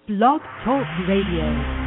Blog Talk Radio.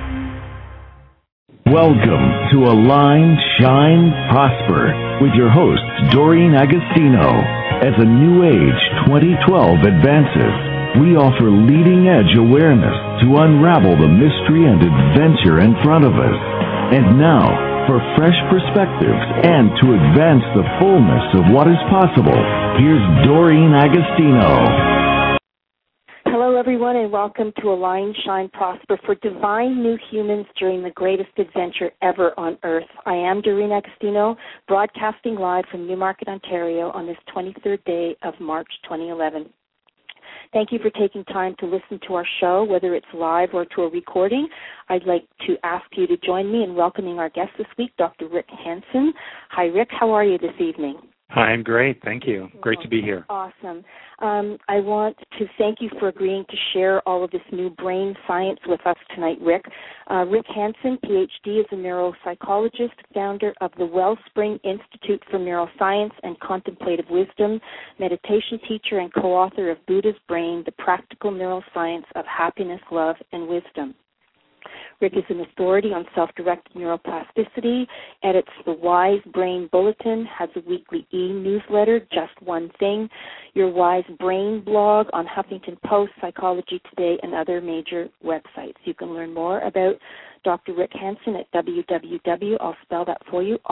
Welcome to Align, Shine, Prosper with your host, Doreen Agostino. As a New Age 2012 advances, we offer leading-edge awareness to unravel the mystery and adventure in front of us. And now, for fresh perspectives and to advance the fullness of what is possible, here's Doreen Agostino. Hello, everyone, and welcome to Align, Shine, Prosper for divine new humans during the greatest adventure ever on Earth. I am Doreen Agostino, broadcasting live from Newmarket, Ontario on this 23rd day of March 2011. Thank you for taking time to listen to our show, whether it's live or to a recording. I'd like to ask you to join me in welcoming our guest this week, Dr. Rick Hanson. Hi, Rick. How are you this evening? Hi, I'm great. Thank you. Great to be here. Awesome. I want to thank you for agreeing to share all of this new brain science with us tonight, Rick. Rick Hanson, PhD, is a neuropsychologist, founder of the Wellspring Institute for Neuroscience and Contemplative Wisdom, meditation teacher, and co-author of Buddha's Brain, The Practical Neuroscience of Happiness, Love, and Wisdom. Rick is an authority on self-directed neuroplasticity, edits the Wise Brain Bulletin, has a weekly e-newsletter, Just One Thing, your Wise Brain blog on Huffington Post, Psychology Today, and other major websites. You can learn more about Dr. Rick Hanson at www, I'll spell that for you,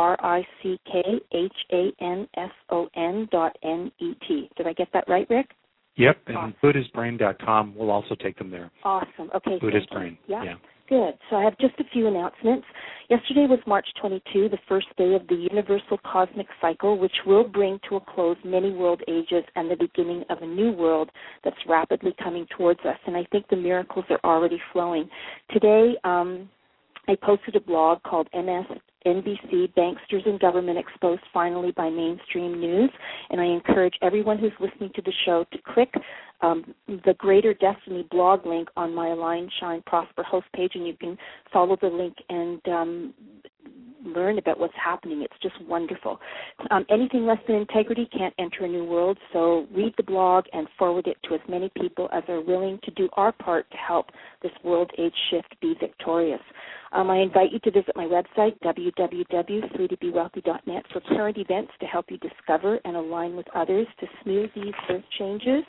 RICKHANSON.net. Did I get that right, Rick? Yep, and awesome. BuddhaSBrain.com will also take them there. Awesome. Okay. Buddha's Brain. Yeah. Good. So I have just a few announcements. Yesterday was March 22, the first day of the Universal Cosmic Cycle, which will bring to a close many world ages and the beginning of a new world that's rapidly coming towards us. And I think the miracles are already flowing. Today, I posted a blog called NBC, Banksters and Government Exposed Finally by Mainstream News, and I encourage everyone who's listening to the show to click the Greater Destiny blog link on my Align, Shine, Prosper host page, and you can follow the link and learn about what's happening. It's just wonderful. Anything less than integrity can't enter a new world, so read the blog and forward it to as many people as are willing to do our part to help this world age shift be victorious. I invite you to visit my website, www.freetobewealthy.net, for current events to help you discover and align with others to smooth these earth changes.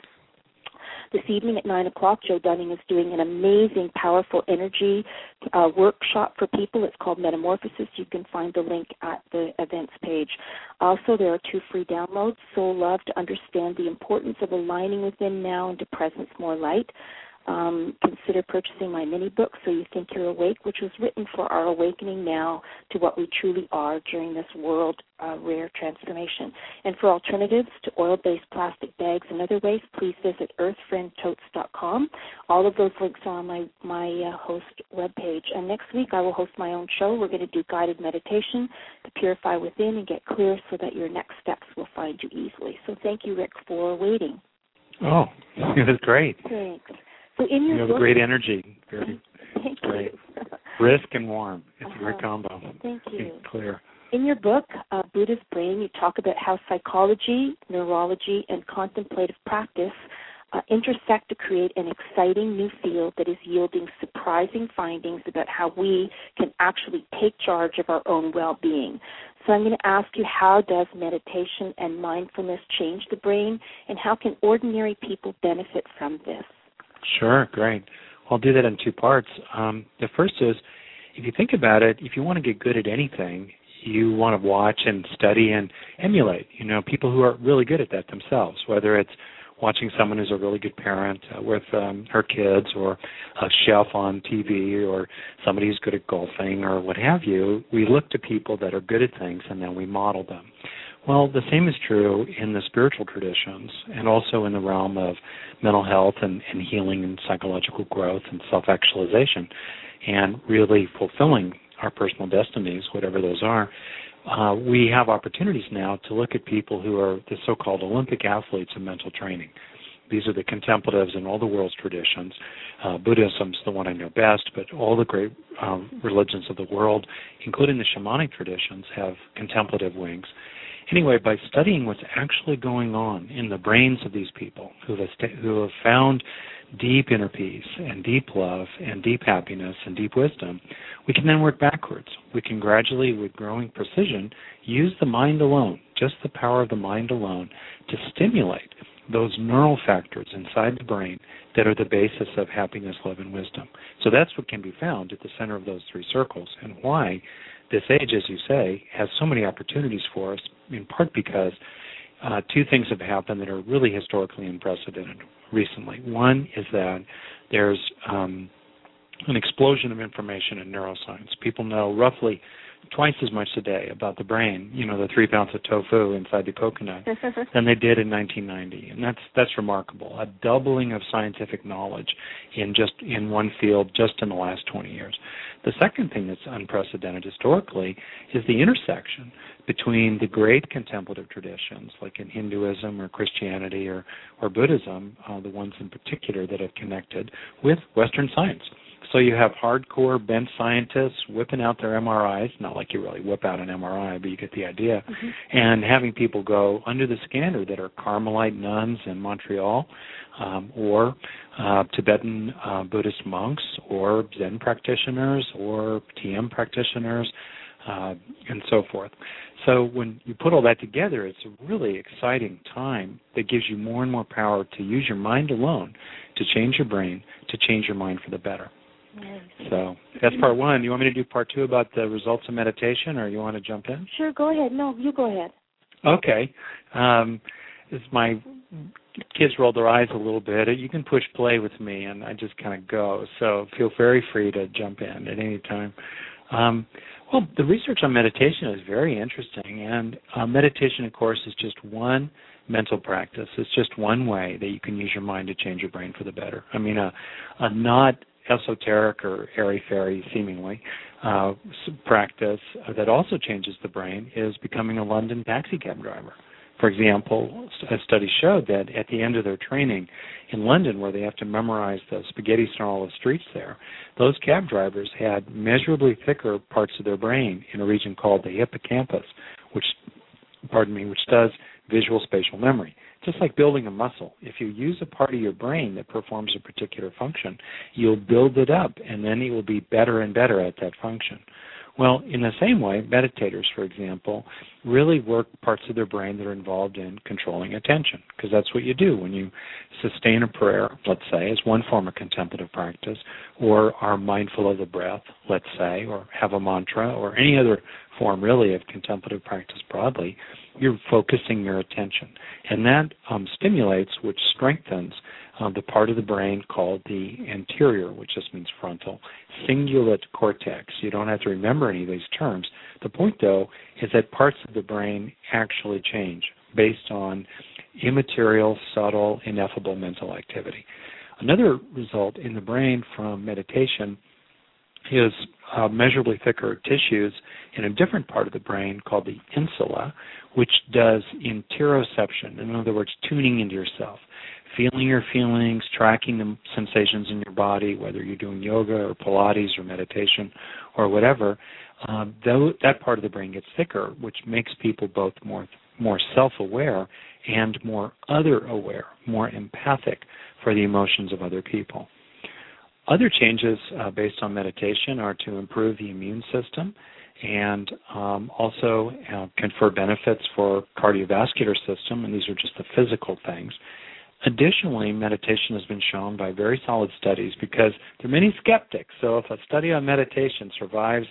This evening at 9 o'clock, Joe Dunning is doing an amazing, powerful energy workshop for people. It's called Metamorphosis. You can find the link at the events page. Also, there are 2 free downloads, Soul Love, to understand the importance of aligning within now into presence more light. Consider purchasing my mini book, So You Think You're Awake, which was written for our awakening now to what we truly are during this world rare transformation. And for alternatives to oil-based plastic bags and other waste, please visit earthfriendtotes.com. All of those links are on my host webpage. And next week I will host my own show. We're going to do guided meditation to purify within and get clear so that your next steps will find you easily. So thank you, Rick, for waiting. Oh, it was great. Thanks. So in your you have book, great energy. Very thank great. You. Brisk and warm. It's a great combo. Thank you. Clear. In your book, Buddha's Brain, you talk about how psychology, neurology, and contemplative practice intersect to create an exciting new field that is yielding surprising findings about how we can actually take charge of our own well-being. So I'm going to ask you, how does meditation and mindfulness change the brain, and how can ordinary people benefit from this? Sure, great. I'll do that in 2 parts. The first is, if you think about it, if you want to get good at anything, you want to watch and study and emulate, people who are really good at that themselves, whether it's watching someone who's a really good parent with her kids, or a chef on TV, or somebody who's good at golfing, or what have you. We look to people that are good at things, and then we model them. Well, the same is true in the spiritual traditions, and also in the realm of mental health and healing and psychological growth and self-actualization, and really fulfilling our personal destinies, whatever those are. We have opportunities now to look at people who are the so-called Olympic athletes in mental training. These are the contemplatives in all the world's traditions. Buddhism's the one I know best, but all the great religions of the world, including the shamanic traditions, have contemplative wings. Anyway, by studying what's actually going on in the brains of these people who have found deep inner peace and deep love and deep happiness and deep wisdom, we can then work backwards. We can gradually, with growing precision, use the mind alone, just the power of the mind alone, to stimulate those neural factors inside the brain that are the basis of happiness, love, and wisdom. So that's what can be found at the center of those three circles, and why this age, as you say, has so many opportunities for us, in part because two things have happened that are really historically unprecedented recently. One is that there's an explosion of information in neuroscience. People know roughly twice as much today about the brain, the 3 pounds of tofu inside the coconut, than they did in 1990. And that's remarkable, a doubling of scientific knowledge in one field just in the last 20 years. The second thing that's unprecedented historically is the intersection between the great contemplative traditions, like in Hinduism or Christianity or Buddhism, the ones in particular that have connected, with Western science. So you have hardcore bent scientists whipping out their MRIs, not like you really whip out an MRI, but you get the idea, and having people go under the scanner that are Carmelite nuns in Montreal, or Tibetan Buddhist monks, or Zen practitioners, or TM practitioners, and so forth. So when you put all that together, it's a really exciting time that gives you more and more power to use your mind alone to change your brain, to change your mind for the better. Nice. So that's part one. You want me to do part two about the results of meditation, or you want to jump in? Sure, go ahead. No, you go ahead. Okay. As my kids roll their eyes a little bit, you can push play with me, and I just kind of go. So feel very free to jump in at any time. Well, the research on meditation is very interesting, and meditation, of course, is just one mental practice. It's just one way that you can use your mind to change your brain for the better. I mean, a not esoteric or airy-fairy, seemingly, practice that also changes the brain is becoming a London taxi cab driver. For example, a study showed that at the end of their training in London, where they have to memorize the spaghetti snarl of streets there, those cab drivers had measurably thicker parts of their brain in a region called the hippocampus, which does visual spatial memory. Just like building a muscle. If you use a part of your brain that performs a particular function, you'll build it up, and then it will be better and better at that function. Well, in the same way, meditators, for example, really work parts of their brain that are involved in controlling attention, because that's what you do when you sustain a prayer, let's say, as one form of contemplative practice, or are mindful of the breath, let's say, or have a mantra, or any other form, really, of contemplative practice broadly. You're focusing your attention. And that stimulates, which strengthens the part of the brain called the anterior, which just means frontal, cingulate cortex. You don't have to remember any of these terms. The point, though, is that parts of the brain actually change based on immaterial, subtle, ineffable mental activity. Another result in the brain from meditation is measurably thicker tissues in a different part of the brain called the insula, which does interoception, in other words, tuning into yourself, feeling your feelings, tracking the sensations in your body, whether you're doing yoga or Pilates or meditation or whatever. That part of the brain gets thicker, which makes people both more self-aware and more other-aware, more empathic for the emotions of other people. Other changes based on meditation are to improve the immune system and also confer benefits for cardiovascular system, and these are just the physical things. Additionally, meditation has been shown by very solid studies, because there are many skeptics. So if a study on meditation survives,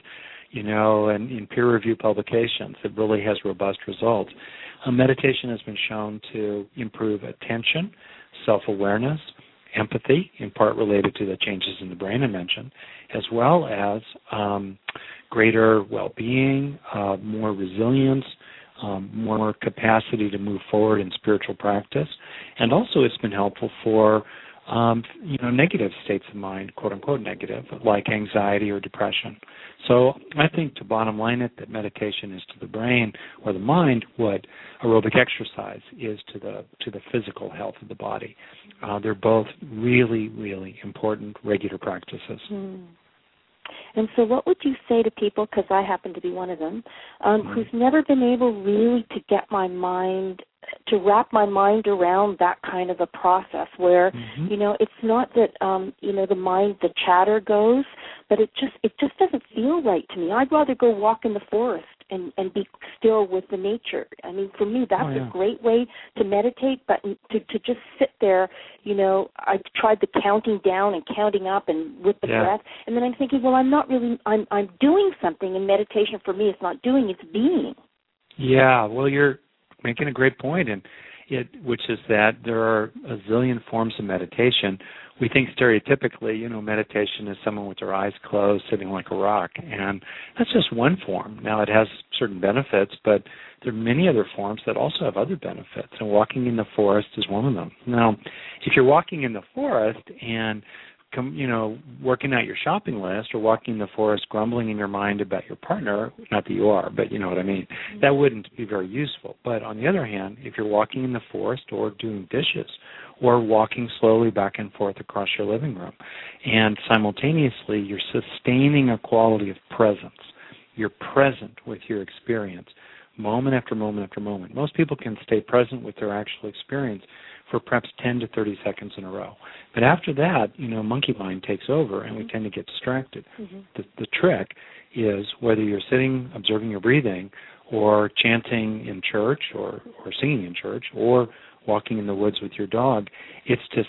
in peer-reviewed publications, it really has robust results. Meditation has been shown to improve attention, self-awareness, empathy, in part related to the changes in the brain I mentioned, as well as greater well-being, more resilience, more capacity to move forward in spiritual practice. And also it's been helpful for negative states of mind, quote-unquote negative, like anxiety or depression. So I think, to bottom line it, that meditation is to the brain or the mind what aerobic exercise is to the physical health of the body. They're both really, really important regular practices. And so what would you say to people, because I happen to be one of them, who's never been able really to get my mind, to wrap my mind around that kind of a process where, you know, it's not that, you know, the mind, the chatter goes, but it just doesn't feel right to me. I'd rather go walk in the forest and be still with the nature. I mean, for me, that's a great way to meditate, but to just sit there, you know, I tried the counting down and counting up and with the breath, and then I'm thinking, well, I'm not really, I'm doing something, and meditation for me is not doing, it's being. Yeah, well, you're making a great point, which is that there are a zillion forms of meditation. We think stereotypically, you know, meditation is someone with their eyes closed, sitting like a rock, and that's just one form. Now, it has certain benefits, but there are many other forms that also have other benefits, and walking in the forest is one of them. Now, if you're walking in the forest and you know, working out your shopping list or walking in the forest grumbling in your mind about your partner, not that you are, but you know what I mean, that wouldn't be very useful. But on the other hand, if you're walking in the forest or doing dishes or walking slowly back and forth across your living room, and simultaneously you're sustaining a quality of presence, you're present with your experience, moment after moment after moment. Most people can stay present with their actual experience for perhaps 10 to 30 seconds in a row. But after that, you know, monkey mind takes over and we tend to get distracted. The trick is whether you're sitting, observing your breathing, or chanting in church or singing in church, or walking in the woods with your dog, it's to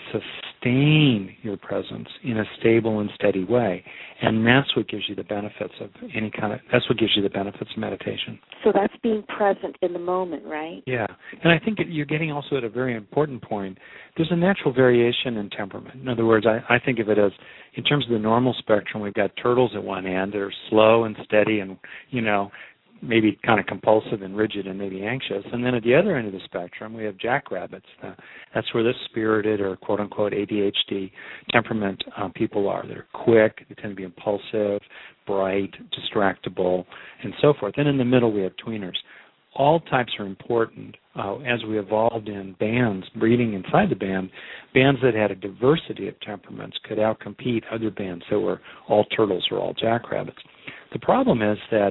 sustain your presence in a stable and steady way. And that's what gives you the benefits of that's what gives you the benefits of meditation. So that's being present in the moment, right? Yeah. And I think you're getting also at a very important point. There's a natural variation in temperament. In other words, I think of it as, in terms of the normal spectrum, we've got turtles at one end that are slow and steady and, you know, maybe kind of compulsive and rigid and maybe anxious. And then at the other end of the spectrum, we have jackrabbits. That's where the spirited or quote-unquote ADHD temperament people are. They're quick, they tend to be impulsive, bright, distractible, and so forth. And in the middle, we have tweeners. All types are important. As we evolved in bands, breeding inside the band, bands that had a diversity of temperaments could outcompete other bands that were all turtles or all jackrabbits. The problem is that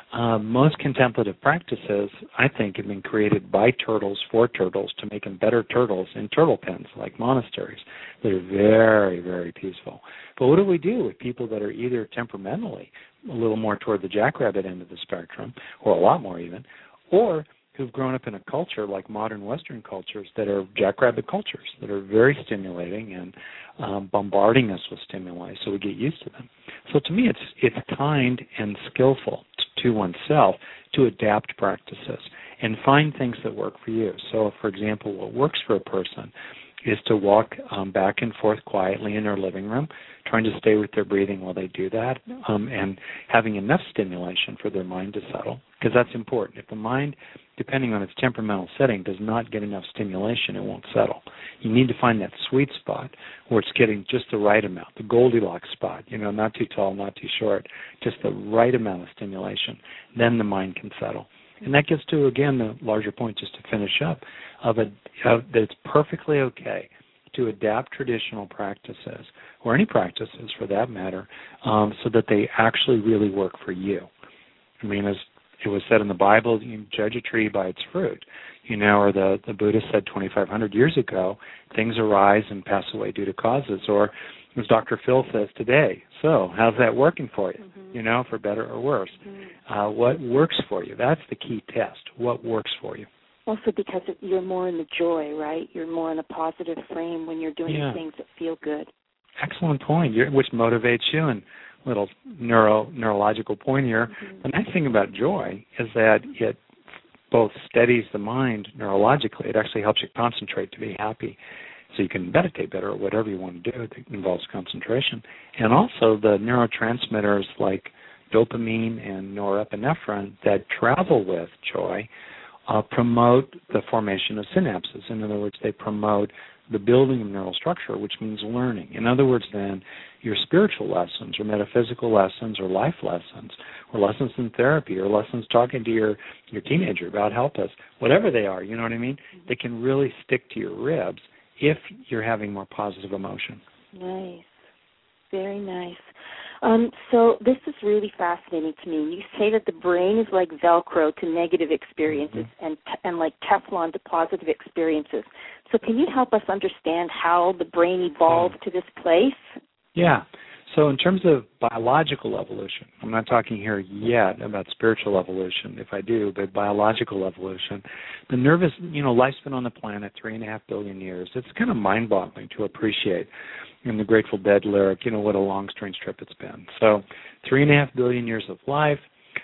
most contemplative practices, I think, have been created by turtles for turtles to make them better turtles in turtle pens, like monasteries. They're very, very peaceful. But what do we do with people that are either temperamentally a little more toward the jackrabbit end of the spectrum, or a lot more even, or who've grown up in a culture like modern Western cultures that are jackrabbit cultures, that are very stimulating and bombarding us with stimuli, so we get used to them. So to me, it's kind and skillful to oneself to adapt practices and find things that work for you. So, for example, what works for a person is to walk back and forth quietly in their living room, trying to stay with their breathing while they do that, and having enough stimulation for their mind to settle, because that's important. If the mind, depending on its temperamental setting, does not get enough stimulation, it won't settle. You need to find that sweet spot where it's getting just the right amount, the Goldilocks spot, you know, not too tall, not too short, just the right amount of stimulation. Then the mind can settle. And that gets to, again, the larger point, just to finish up, that it's perfectly okay to adapt traditional practices, or any practices for that matter, so that they actually really work for you. I mean, as it was said in the Bible, you judge a tree by its fruit, you know, or the Buddha said 2,500 years ago, things arise and pass away due to causes, or as Dr. Phil says today, so how's that working for you, you know, for better or worse? What works for you? That's the key test. What works for you? Also because you're more in the joy, right? You're more in a positive frame when you're doing things that feel good. Excellent point, which motivates you. And little neurological point here. The nice thing about joy is that it both steadies the mind neurologically. It actually helps you concentrate to be happy, so you can meditate better or whatever you want to do that involves concentration. And also the neurotransmitters like dopamine and norepinephrine that travel with joy promote the formation of synapses. In other words, they promote the building of neural structure, which means learning. In other words, then, your spiritual lessons or metaphysical lessons or life lessons or lessons in therapy or lessons talking to your teenager about helpless, whatever they are, you know what I mean? They can really stick to your ribs if you're having more positive emotion. Nice. Very nice. So this is really fascinating to me. You say that the brain is like Velcro to negative experiences and like Teflon to positive experiences. So can you help us understand how the brain evolved to this place? Yeah. So in terms of biological evolution, I'm not talking here yet about spiritual evolution, if I do, but biological evolution, the nervous, life's been on the planet 3.5 billion years. It's kind of mind-boggling to appreciate in the Grateful Dead lyric, what a long, strange trip it's been. So 3.5 billion years of life,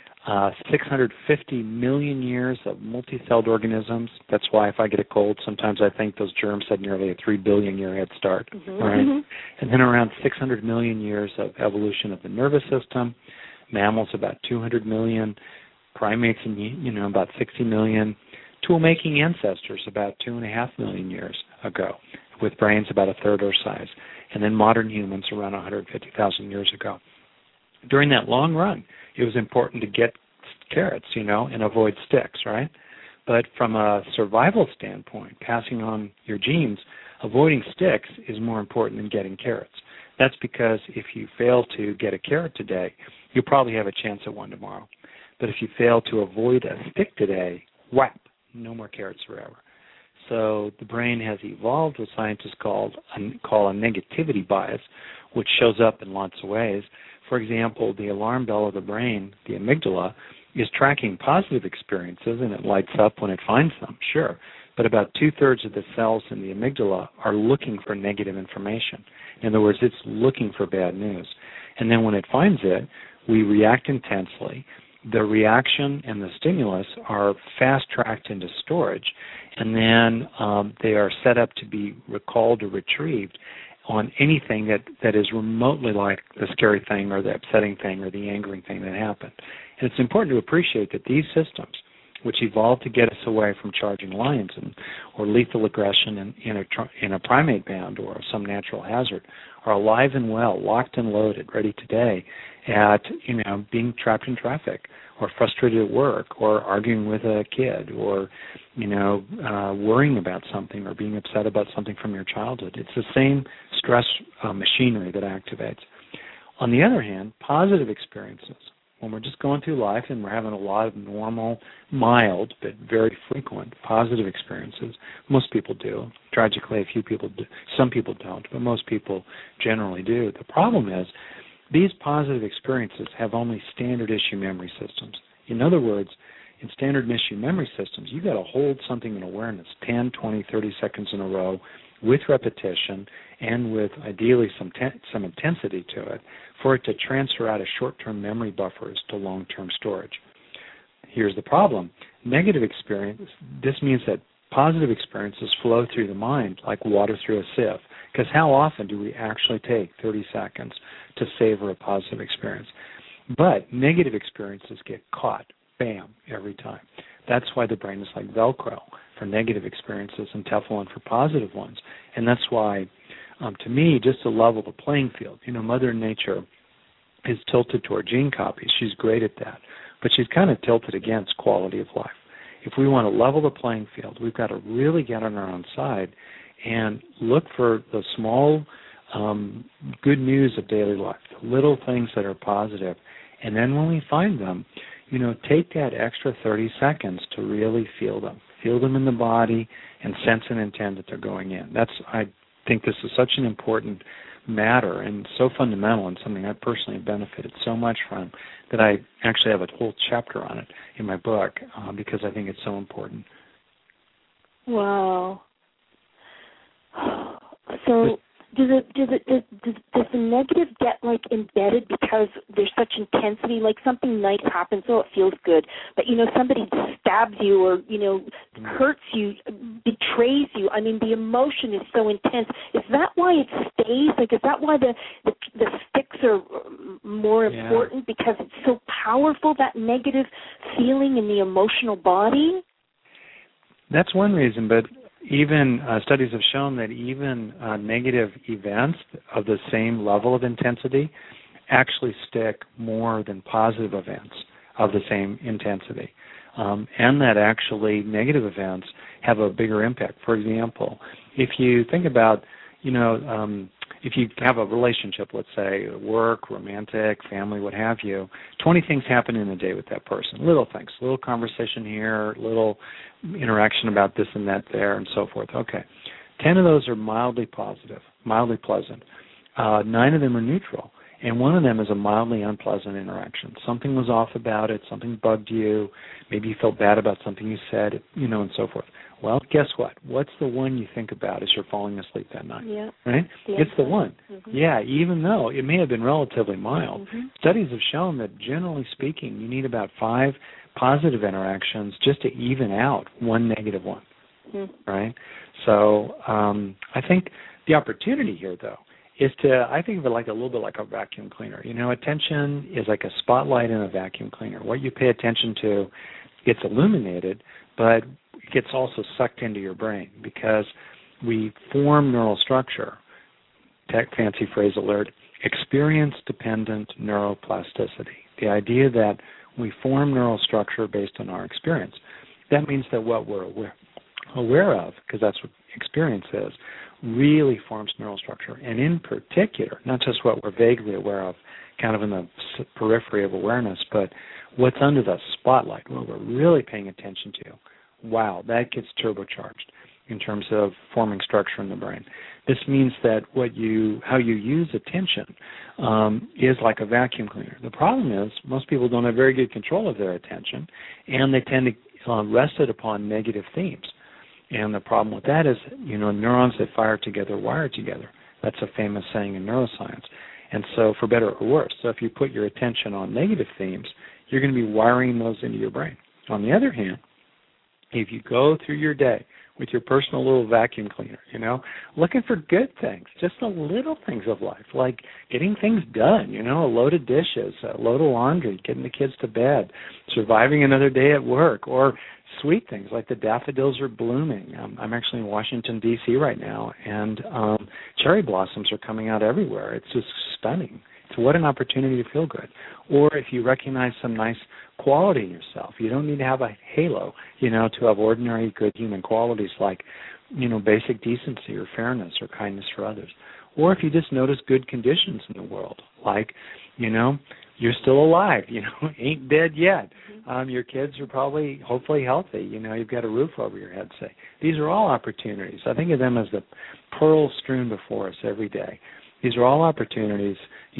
650 million years of multi-celled organisms. That's why if I get a cold, sometimes I think those germs had nearly a 3 billion year head start. Right? And then around 600 million years of evolution of the nervous system. Mammals about 200 million. Primates, about 60 million. Tool-making ancestors about 2.5 million years ago, with brains about a third our size. And then modern humans around 150,000 years ago. During that long run, it was important to get carrots, and avoid sticks, right? But from a survival standpoint, passing on your genes, avoiding sticks is more important than getting carrots. That's because if you fail to get a carrot today, you'll probably have a chance at one tomorrow. But if you fail to avoid a stick today, whap, no more carrots forever. So the brain has evolved what scientists call a negativity bias, which shows up in lots of ways. For example, the alarm bell of the brain, the amygdala, is tracking positive experiences, and it lights up when it finds them, sure. But about 2/3 of the cells in the amygdala are looking for negative information. In other words, it's looking for bad news. And then when it finds it, we react intensely. The reaction and the stimulus are fast-tracked into storage, and then they are set up to be recalled or retrieved on anything that is remotely like the scary thing or the upsetting thing or the angering thing that happened. And it's important to appreciate that these systems, which evolved to get us away from charging lions or lethal aggression in a primate band or some natural hazard, are alive and well, locked and loaded, ready today at being trapped in traffic or frustrated at work or arguing with a kid or worrying about something or being upset about something from your childhood. It's the same stress machinery that activates. On the other hand, positive experiences, when we're just going through life and we're having a lot of normal, mild, but very frequent positive experiences, most people do. Tragically, a few people do. Some people don't, but most people generally do. The problem is these positive experiences have only standard issue memory systems. In other words, in standard issue memory systems, you've got to hold something in awareness 10, 20, 30 seconds in a row with repetition and with ideally some intensity to it for it to transfer out of short-term memory buffers to long-term storage. Here's the problem. Negative experience, this means that positive experiences flow through the mind like water through a sieve, because how often do we actually take 30 seconds to savor a positive experience? But negative experiences get caught, bam, every time. That's why the brain is like Velcro for negative experiences and Teflon for positive ones. And that's why, to me, just to level the playing field, Mother Nature is tilted toward gene copies. She's great at that. But she's kind of tilted against quality of life. If we want to level the playing field, we've got to really get on our own side and look for the small good news of daily life, the little things that are positive. And then when we find them, take that extra 30 seconds to really feel them in the body and sense and intend that they're going in. I think this is such an important matter and so fundamental and something I personally have benefited so much from that I actually have a whole chapter on it in my book because I think it's so important. Wow. So does the negative get embedded because there's such intensity? Like something nice happens, so it feels good, but somebody stabs you or hurts you, betrays you. I mean, the emotion is so intense. Is that why it stays? Is that why the sticks are more important because it's so powerful, that negative feeling in the emotional body? That's one reason, but even studies have shown that even negative events of the same level of intensity actually stick more than positive events of the same intensity. And that actually negative events have a bigger impact. For example, if you think about, if if you have a relationship, let's say work, romantic, family, what have you, 20 things happen in a day with that person. Little things, little conversation here, little interaction about this and that there, and so forth. Okay. 10 of those are mildly positive, mildly pleasant. 9 of them are neutral. And one of them is a mildly unpleasant interaction. Something was off about it, something bugged you, maybe you felt bad about something you said, and so forth. Well, guess what? What's the one you think about as you're falling asleep that night? Yeah. Right? It's the one. Mm-hmm. Yeah, even though it may have been relatively mild. Mm-hmm. Studies have shown that generally speaking, you need about 5 positive interactions just to even out one negative one. Mm-hmm. Right? So I think the opportunity here, though, is I think of it like a little bit like a vacuum cleaner. Attention is like a spotlight in a vacuum cleaner. What you pay attention to gets illuminated, but it gets also sucked into your brain because we form neural structure, fancy phrase alert, experience-dependent neuroplasticity. The idea that we form neural structure based on our experience. That means that what we're aware of, because that's what experience is, really forms neural structure. And in particular, not just what we're vaguely aware of, kind of in the periphery of awareness, but what's under the spotlight, what we're really paying attention to. Wow, that gets turbocharged in terms of forming structure in the brain. This means that how you use attention is like a vacuum cleaner. The problem is most people don't have very good control of their attention, and they tend to rest it upon negative themes. And the problem with that is, neurons that fire together wire together. That's a famous saying in neuroscience. And so for better or worse, so if you put your attention on negative themes, you're going to be wiring those into your brain. On the other hand, if you go through your day with your personal little vacuum cleaner, looking for good things, just the little things of life, like getting things done, a load of dishes, a load of laundry, getting the kids to bed, surviving another day at work, or sweet things like the daffodils are blooming. I'm actually in Washington, D.C. right now, and cherry blossoms are coming out everywhere. It's just stunning. So what an opportunity to feel good. Or if you recognize some nice quality in yourself, you don't need to have a halo, to have ordinary good human qualities like, basic decency or fairness or kindness for others. Or if you just notice good conditions in the world, like, you're still alive, ain't dead yet. Your kids are probably, hopefully healthy, you've got a roof over your head, say. These are all opportunities. I think of them as the pearls strewn before us every day. These are all opportunities,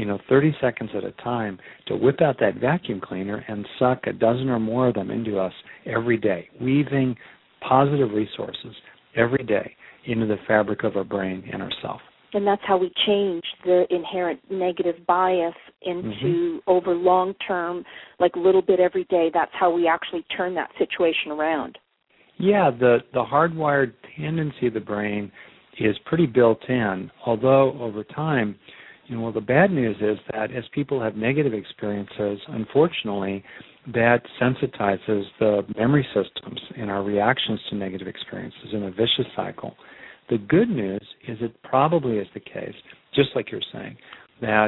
30 seconds at a time to whip out that vacuum cleaner and suck a dozen or more of them into us every day, weaving positive resources every day into the fabric of our brain and ourself. And that's how we change the inherent negative bias into over long-term, like a little bit every day. That's how we actually turn that situation around. Yeah, the hardwired tendency of the brain is pretty built in, although over time, the bad news is that as people have negative experiences, unfortunately, that sensitizes the memory systems in our reactions to negative experiences in a vicious cycle. The good news is it probably is the case, just like you're saying, that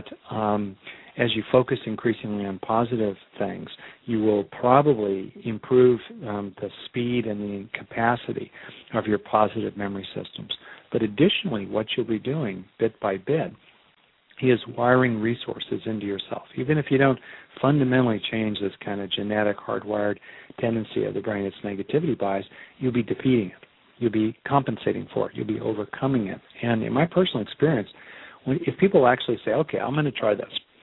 as you focus increasingly on positive things, you will probably improve the speed and the capacity of your positive memory systems. But additionally, what you'll be doing bit by bit is wiring resources into yourself. Even if you don't fundamentally change this kind of genetic hardwired tendency of the brain, its negativity bias, you'll be defeating it. You'll be compensating for it. You'll be overcoming it. And in my personal experience, if people actually say, okay, I'm going to try this,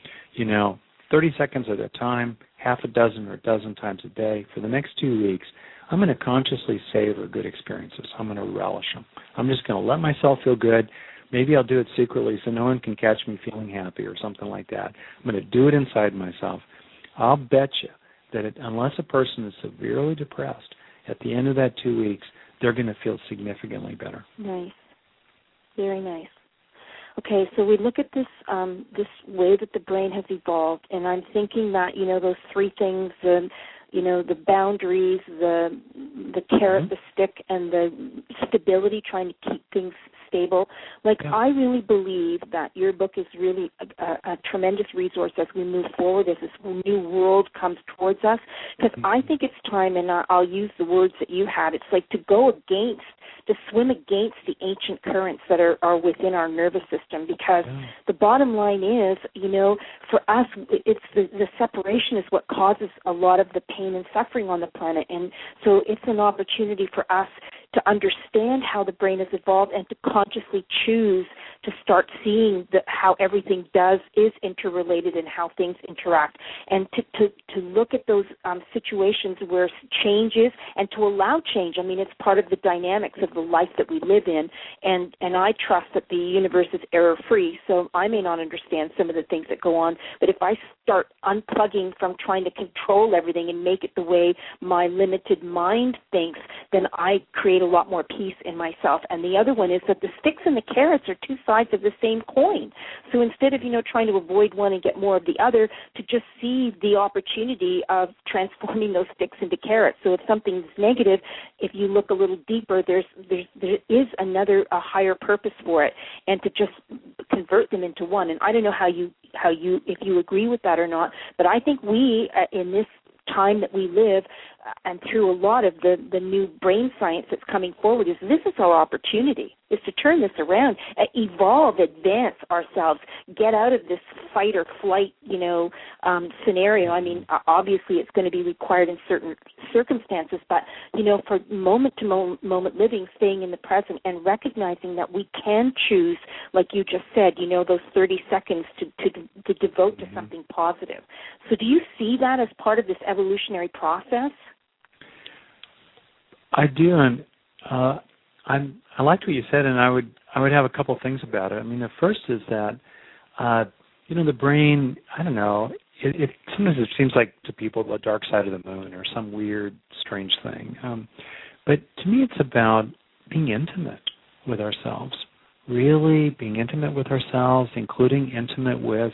30 seconds at a time, half a dozen or a dozen times a day, for the next 2 weeks, I'm going to consciously savor good experiences. I'm going to relish them. I'm just going to let myself feel good. Maybe I'll do it secretly so no one can catch me feeling happy or something like that. I'm going to do it inside myself. I'll bet you that unless a person is severely depressed, at the end of that 2 weeks, they're going to feel significantly better. Nice. Very nice. Okay, so we look at this this way that the brain has evolved, and I'm thinking that, those 3 things, the boundaries, the carrot, the stick, and the stability, trying to keep things stable. I really believe that your book is really a tremendous resource as we move forward, as this new world comes towards us, because I think it's time, and I'll use the words that you had, it's like to swim against the ancient currents that are within our nervous system, because the bottom line is, for us, it's the separation is what causes a lot of the pain and suffering on the planet. And so it's an opportunity for us to understand how the brain has evolved and to consciously choose to start seeing how everything is interrelated and how things interact, and to look at those situations where change is, and to allow change. I mean, it's part of the dynamics of the life that we live in, and I trust that the universe is error-free, so I may not understand some of the things that go on, but if I start unplugging from trying to control everything and make it the way my limited mind thinks, then I create a lot more peace in myself. And the other one is that the sticks and the carrots are two sides of the same coin. So instead of, trying to avoid one and get more of the other, to just see the opportunity of transforming those sticks into carrots. So if something's negative, if you look a little deeper, there is a higher purpose for it, and to just convert them into one. And I don't know if you agree with that or not, but I think we, in this time that we live, and through a lot of the new brain science that's coming forward, this is our opportunity, is to turn this around, evolve, advance ourselves, get out of this fight or flight, scenario. I mean, obviously it's going to be required in certain circumstances, but, for moment-to-moment living, staying in the present and recognizing that we can choose, like you just said, those 30 seconds to devote to something positive. So do you see that as part of this evolutionary process? I do, and I liked what you said, and I would have a couple things about it. I mean, the first is that the brain, I don't know, it sometimes it seems like to people the dark side of the moon or some weird, strange thing. But to me, it's about being intimate with ourselves, really being intimate with ourselves, including intimate with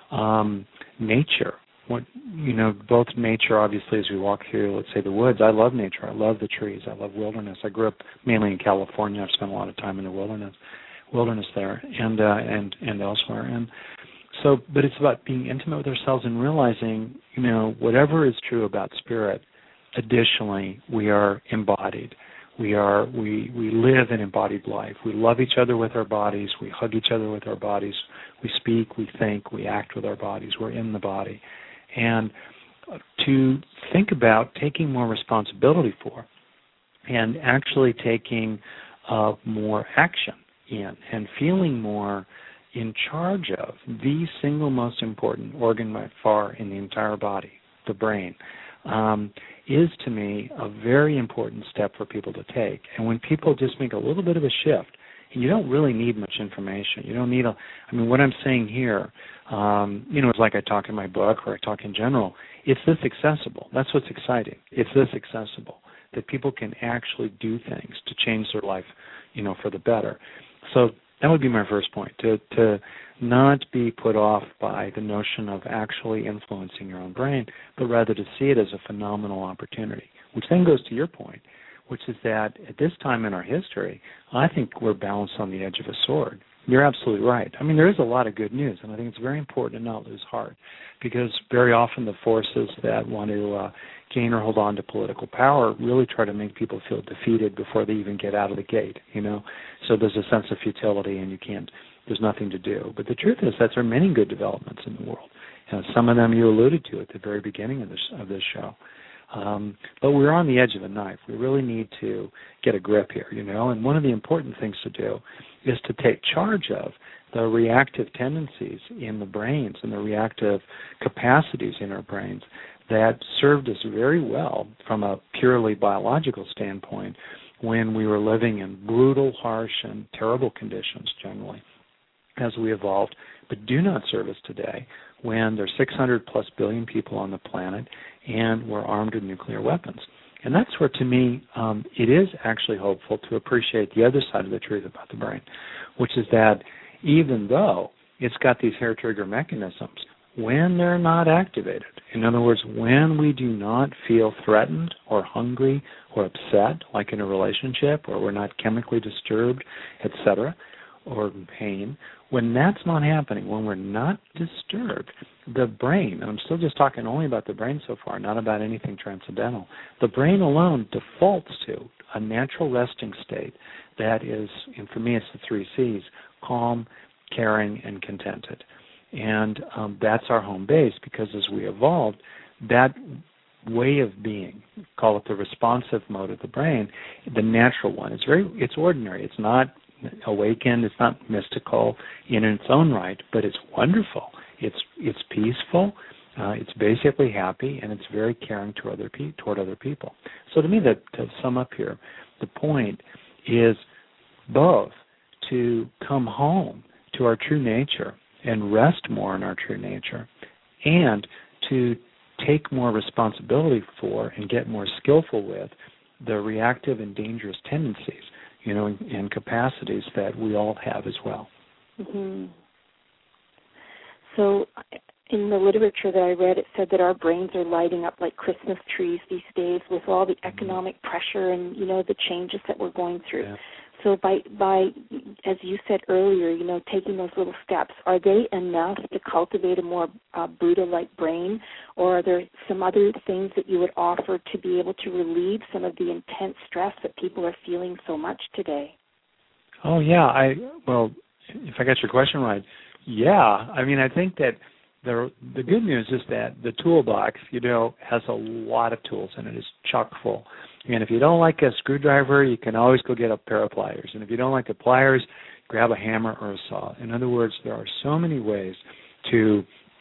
nature. Both nature, obviously, as we walk through, let's say, the woods. I love nature. I love the trees. I love wilderness. I grew up mainly in California. I've spent a lot of time in the wilderness there and elsewhere. And so, but it's about being intimate with ourselves and realizing, whatever is true about spirit, additionally, we are embodied. We live an embodied life. We love each other with our bodies. We hug each other with our bodies. We speak, we think, we act with our bodies. We're in the body. And to think about taking more responsibility for and actually taking more action in and feeling more in charge of the single most important organ by far in the entire body, the brain, is to me a very important step for people to take. And when people just make a little bit of a shift, and you don't really need much information. You don't need what I'm saying here, it's like I talk in my book or I talk in general. It's this accessible. That's what's exciting. It's this accessible, that people can actually do things to change their life, for the better. So that would be my first point, to not be put off by the notion of actually influencing your own brain, but rather to see it as a phenomenal opportunity, which then goes to your point, which is that at this time in our history, I think we're balanced on the edge of a sword. You're absolutely right. I mean, there is a lot of good news, and I think it's very important to not lose heart, because very often the forces that want to gain or hold on to political power really try to make people feel defeated before they even get out of the gate, So there's a sense of futility, and there's nothing to do. But the truth is that there are many good developments in the world. Some of them you alluded to at the very beginning of this show. But we're on the edge of a knife. We really need to get a grip here, and one of the important things to do is to take charge of the reactive tendencies in the brains and the reactive capacities in our brains that served us very well from a purely biological standpoint when we were living in brutal, harsh, and terrible conditions generally as we evolved, but do not serve us today when there's 600 plus billion people on the planet and we're armed with nuclear weapons. And that's where, to me, it is actually hopeful to appreciate the other side of the truth about the brain, which is that even though it's got these hair trigger mechanisms, when they're not activated. In other words, when we do not feel threatened or hungry or upset, like in a relationship, or we're not chemically disturbed, etc., or in pain, when that's not happening, when we're not disturbed, the brain, and I'm still just talking only about the brain so far, not about anything transcendental, the brain alone defaults to a natural resting state that is, and for me it's the 3 C's, calm, caring, and contented. And that's our home base, because as we evolved, that way of being, call it the responsive mode of the brain, the natural one, it's ordinary. It's not awakened, it's not mystical in its own right, but it's wonderful. It's peaceful, it's basically happy, and it's very caring toward other people. So to me, to sum up here, the point is both to come home to our true nature and rest more in our true nature, and to take more responsibility for and get more skillful with the reactive and dangerous tendencies, and capacities that we all have as well. Mm-hmm. So in the literature that I read, it said that our brains are lighting up like Christmas trees these days with all the economic pressure and, the changes that we're going through. Yeah. So by as you said earlier, taking those little steps, are they enough to cultivate a more Buddha-like brain, or are there some other things that you would offer to be able to relieve some of the intense stress that people are feeling so much today? Oh, yeah. If I got your question right, yeah. I mean, I think that the good news is that the toolbox, has a lot of tools in it. It's chock full. And if you don't like a screwdriver, you can always go get a pair of pliers. And if you don't like the pliers, grab a hammer or a saw. In other words, there are so many ways to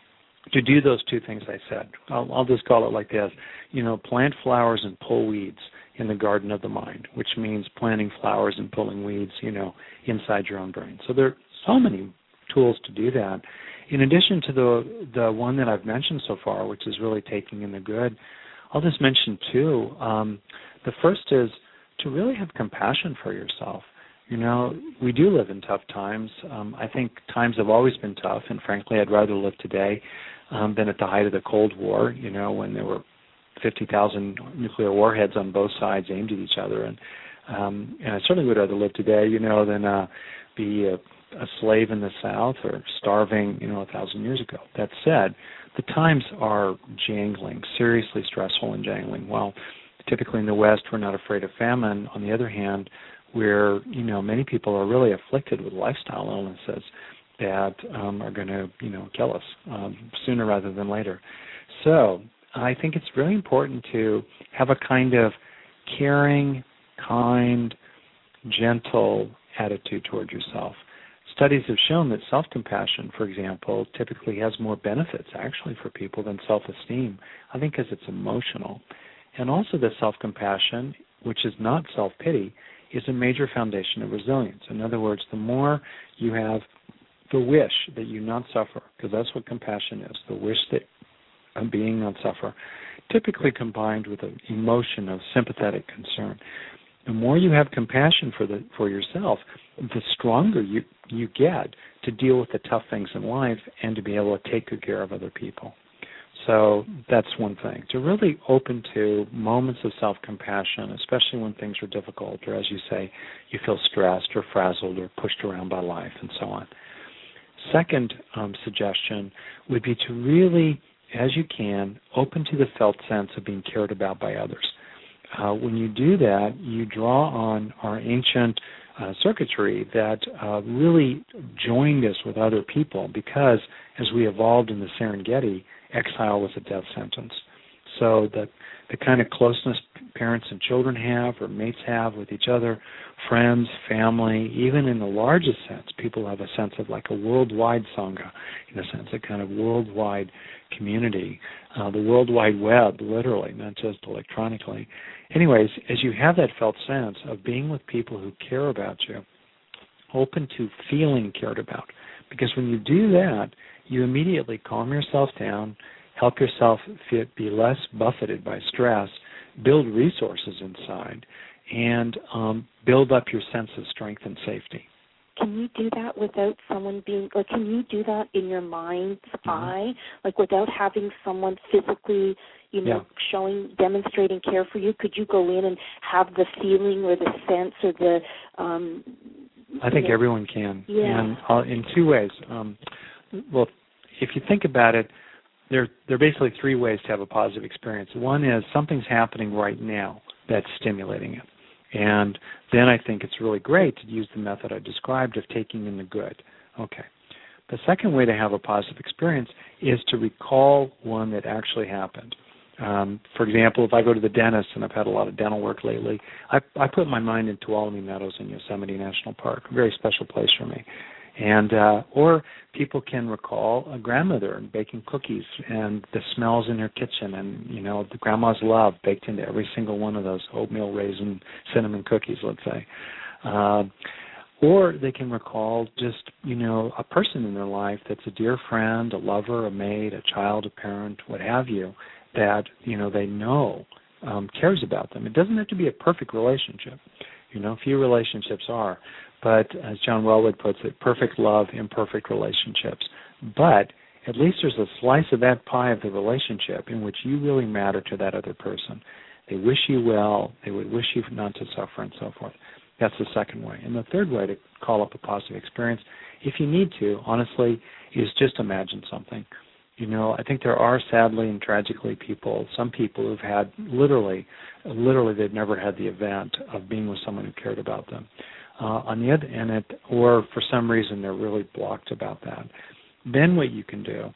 do those two things I said. I'll just call it like this. Plant flowers and pull weeds in the garden of the mind, which means planting flowers and pulling weeds, inside your own brain. So there are so many tools to do that. In addition to the one that I've mentioned so far, which is really taking in the good, I'll just mention two. The first is to really have compassion for yourself. We do live in tough times. I think times have always been tough, and frankly, I'd rather live today than at the height of the Cold War, when there were 50,000 nuclear warheads on both sides aimed at each other. And I certainly would rather live today, than be a slave in the South or starving, 1,000 years ago. That said, the times are jangling, seriously stressful and jangling. While typically in the West we're not afraid of famine, on the other hand, where many people are really afflicted with lifestyle illnesses that are going to kill us sooner rather than later. So I think it's really important to have a kind of caring, kind, gentle attitude toward yourself. Studies have shown that self-compassion, for example, typically has more benefits actually for people than self-esteem. I think because it's emotional. And also that self-compassion, which is not self-pity, is a major foundation of resilience. In other words, the more you have the wish that you not suffer, because that's what compassion is, the wish that of being not suffer, typically combined with an emotion of sympathetic concern. The more you have compassion for yourself, the stronger you get to deal with the tough things in life and to be able to take good care of other people. So that's one thing, to really open to moments of self-compassion, especially when things are difficult or, as you say, you feel stressed or frazzled or pushed around by life and so on. Second suggestion would be to really, as you can, open to the felt sense of being cared about by others. When you do that, you draw on our ancient circuitry that really joined us with other people because as we evolved in the Serengeti, exile was a death sentence. So the kind of closeness parents and children have or mates have with each other, friends, family, even in the largest sense, people have a sense of like a worldwide Sangha, in a sense, a kind of worldwide community, the World Wide Web, literally, not just electronically. Anyways, as you have that felt sense of being with people who care about you, open to feeling cared about, because when you do that, you immediately calm yourself down, help yourself be less buffeted by stress, build resources inside, and build up your sense of strength and safety. can you do that without someone being, like, can you do that in your mind's eye, like without having someone physically, demonstrating care for you? Could you go in and have the feeling or the sense or the... I think everyone can, and in two ways. Well, if you think about it, there are basically three ways to have a positive experience. One is something's happening right now that's stimulating it. And then I think it's really great to use the method I described of taking in the good. Okay. The second way to have a positive experience is to recall one that actually happened. For example, if I go to the dentist, and I've had a lot of dental work lately, I put my mind into Tuolumne Meadows in Yosemite National Park, a very special place for me. And or people can recall a grandmother baking cookies and the smells in her kitchen and, the grandma's love baked into every single one of those oatmeal, raisin, cinnamon cookies, let's say. Or they can recall just, a person in their life that's a dear friend, a lover, a mate, a child, a parent, what have you, that, they know cares about them. It doesn't have to be a perfect relationship. Few relationships are. But as John Welwood puts it, perfect love, imperfect relationships. But at least there's a slice of that pie of the relationship in which you really matter to that other person. They wish you well. They would wish you not to suffer and so forth. That's the second way. And the third way to call up a positive experience, if you need to, honestly, is just imagine something. I think there are sadly and tragically some people who've had literally they've never had the event of being with someone who cared about them. On the other end, or for some reason they're really blocked about that. Then what you can do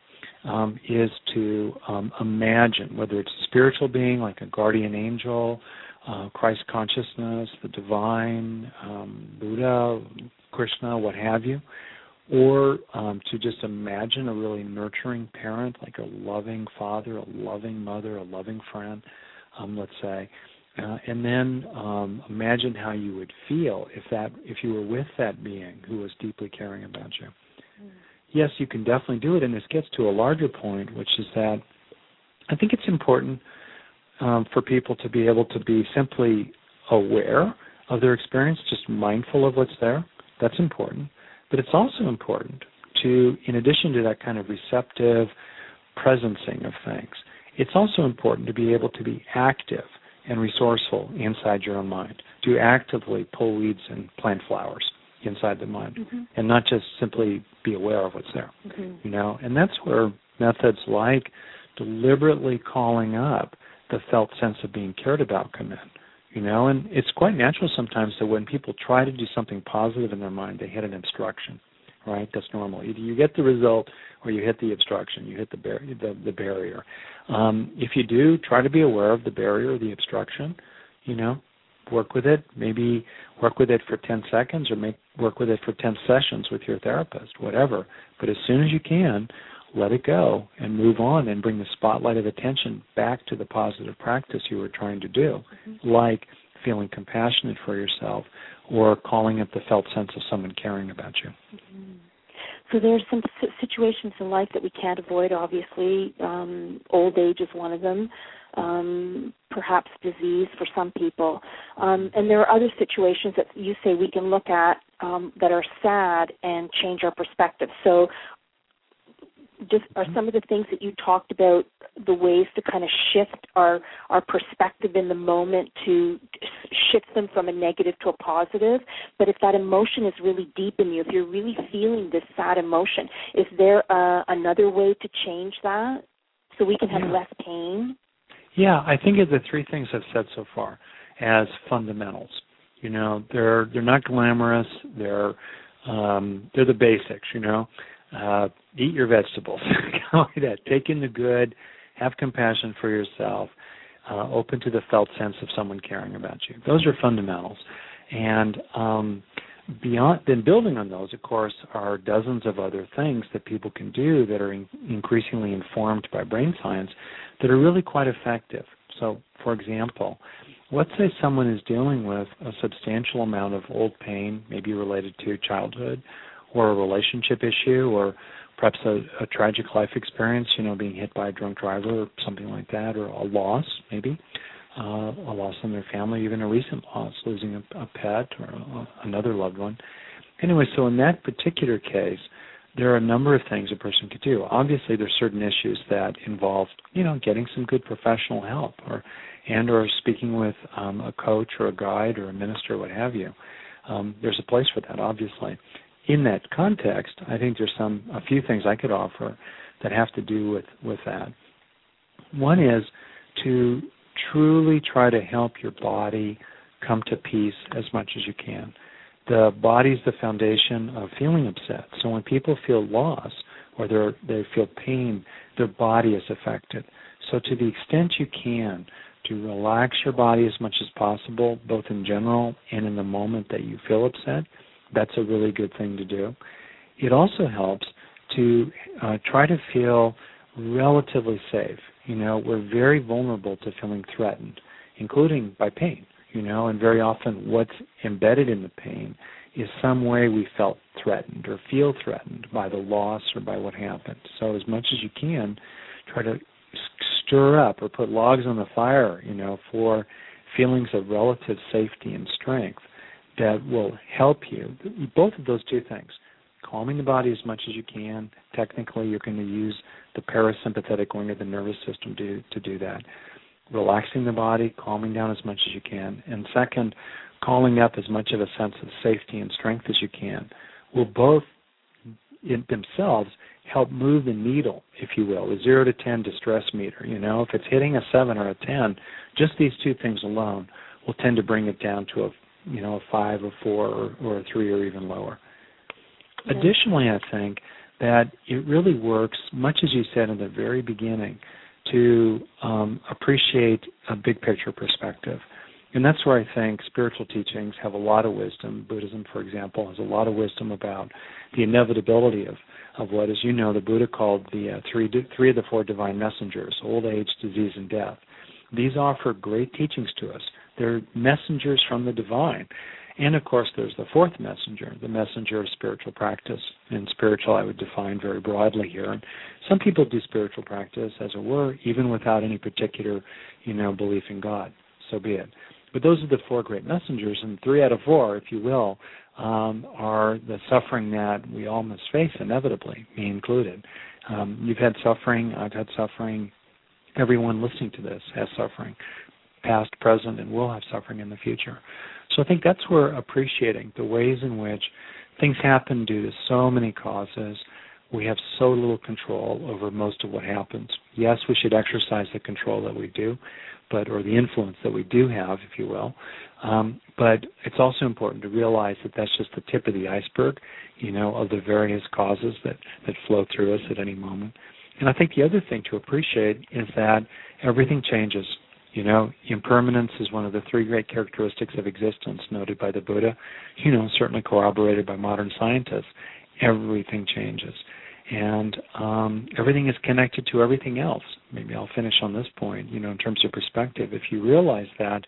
is to imagine, whether it's a spiritual being like a guardian angel, Christ consciousness, the divine, Buddha, Krishna, what have you, or to just imagine a really nurturing parent, like a loving father, a loving mother, a loving friend, let's say. And then imagine how you would feel if you were with that being who was deeply caring about you. Yes, you can definitely do it, and this gets to a larger point, which is that I think it's important for people to be able to be simply aware of their experience, just mindful of what's there. That's important. But it's also important to, in addition to that kind of receptive presencing of things, it's also important to be able to be active and resourceful inside your own mind, to actively pull weeds and plant flowers inside the mind, and not just simply be aware of what's there, And that's where methods like deliberately calling up the felt sense of being cared about come in, And it's quite natural sometimes that when people try to do something positive in their mind, they hit an obstruction, right? That's normal. Either you get the result or you hit the obstruction, you hit the barrier. If you do, try to be aware of the barrier or the obstruction, work with it, maybe work with it for 10 seconds or work with it for 10 sessions with your therapist, whatever. But as soon as you can, let it go and move on and bring the spotlight of attention back to the positive practice you were trying to do, like feeling compassionate for yourself or calling up the felt sense of someone caring about you. So there's some situations in life that we can't avoid, obviously. Old age is one of them, perhaps disease for some people. And there are other situations that you say we can look at that are sad and change our perspective. So just are some of the things that you talked about the ways to kind of shift our perspective in the moment, to shift them from a negative to a positive? But if that emotion is really deep in you, if you're really feeling this sad emotion, is there another way to change that so we can have less pain? Yeah, I think of the three things I've said so far as fundamentals. They're not glamorous. They're the basics. Eat your vegetables. Like that. Take in the good. Have compassion for yourself. Open to the felt sense of someone caring about you. Those are fundamentals. And then building on those, of course, are dozens of other things that people can do that are increasingly informed by brain science that are really quite effective. So, for example, let's say someone is dealing with a substantial amount of old pain, maybe related to childhood or a relationship issue or perhaps a tragic life experience, being hit by a drunk driver or something like that, or a loss maybe, a loss in their family, even a recent loss, losing a pet or another loved one. Anyway, so in that particular case, there are a number of things a person could do. Obviously, there's certain issues that involve, getting some good professional help, or speaking with a coach or a guide or a minister, what have you. There's a place for that, obviously. In that context, I think there's a few things I could offer that have to do with that. One is to truly try to help your body come to peace as much as you can. The body is the foundation of feeling upset. So when people feel loss or they feel pain, their body is affected. So to the extent you can, to relax your body as much as possible, both in general and in the moment that you feel upset, that's a really good thing to do. It also helps to try to feel relatively safe. We're very vulnerable to feeling threatened, including by pain, and very often what's embedded in the pain is some way we felt threatened or feel threatened by the loss or by what happened. So as much as you can, try to stir up or put logs on the fire, for feelings of relative safety and strength that will help you. Both of those two things. Calming the body as much as you can. Technically, you're going to use the parasympathetic wing of the nervous system to do that. Relaxing the body, calming down as much as you can. And second, calling up as much of a sense of safety and strength as you can will both in themselves help move the needle, if you will, the 0 to 10 distress meter. If it's hitting a 7 or a 10, just these two things alone will tend to bring it down to a 5 or 4 or a 3 or even lower. Yeah. Additionally, I think that it really works, much as you said in the very beginning, to appreciate a big picture perspective. And that's where I think spiritual teachings have a lot of wisdom. Buddhism, for example, has a lot of wisdom about the inevitability of what, as you know, the Buddha called the three of the four divine messengers: old age, disease, and death. These offer great teachings to us. They're messengers from the divine. And, of course, there's the fourth messenger, the messenger of spiritual practice. And spiritual I would define very broadly here. And some people do spiritual practice, as it were, even without any particular, belief in God. So be it. But those are the four great messengers, and 3 out of 4, if you will, are the suffering that we all must face inevitably, me included. You've had suffering, I've had suffering, everyone listening to this has suffering, past, present, and will have suffering in the future. So I think that's where appreciating the ways in which things happen due to so many causes. We have so little control over most of what happens. Yes, we should exercise the control that we do, or the influence that we do have, if you will. But it's also important to realize that that's just the tip of the iceberg, of the various causes that flow through us at any moment. And I think the other thing to appreciate is that everything changes. Impermanence is one of the 3 great characteristics of existence noted by the Buddha, certainly corroborated by modern scientists. Everything changes. And everything is connected to everything else. Maybe I'll finish on this point, in terms of perspective. If you realize that,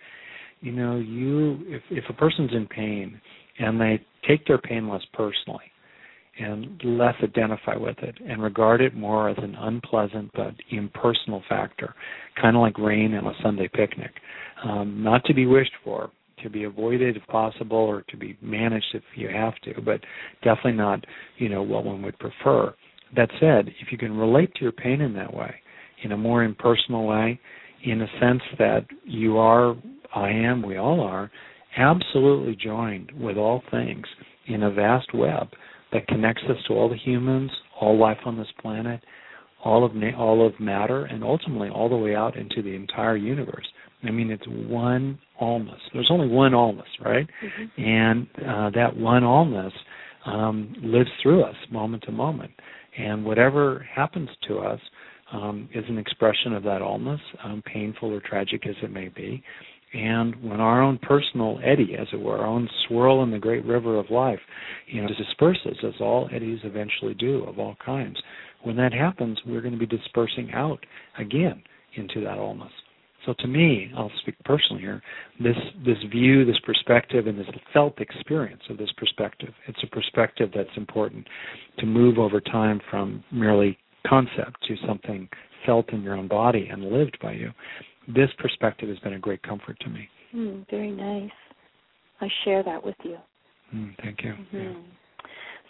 if a person's in pain and they take their pain less personally and less identify with it and regard it more as an unpleasant but impersonal factor, kind of like rain on a Sunday picnic, not to be wished for, to be avoided if possible, or to be managed if you have to, but definitely not, what one would prefer. That said, if you can relate to your pain in that way, in a more impersonal way, in a sense that you are, I am, we all are, absolutely joined with all things in a vast web that connects us to all the humans, all life on this planet, all of matter, and ultimately all the way out into the entire universe. I mean, it's one allness. There's only one allness, right? Mm-hmm. And that one allness lives through us moment to moment. And whatever happens to us is an expression of that allness, painful or tragic as it may be. And when our own personal eddy, as it were, our own swirl in the great river of life, disperses, as all eddies eventually do, of all kinds, when that happens, we're going to be dispersing out again into that allness. So to me, I'll speak personally here, this view, this perspective, and this felt experience of this perspective, it's a perspective that's important to move over time from merely concept to something felt in your own body and lived by you. This perspective has been a great comfort to me. Very nice. I share that with you. Thank you. Mm-hmm. Yeah.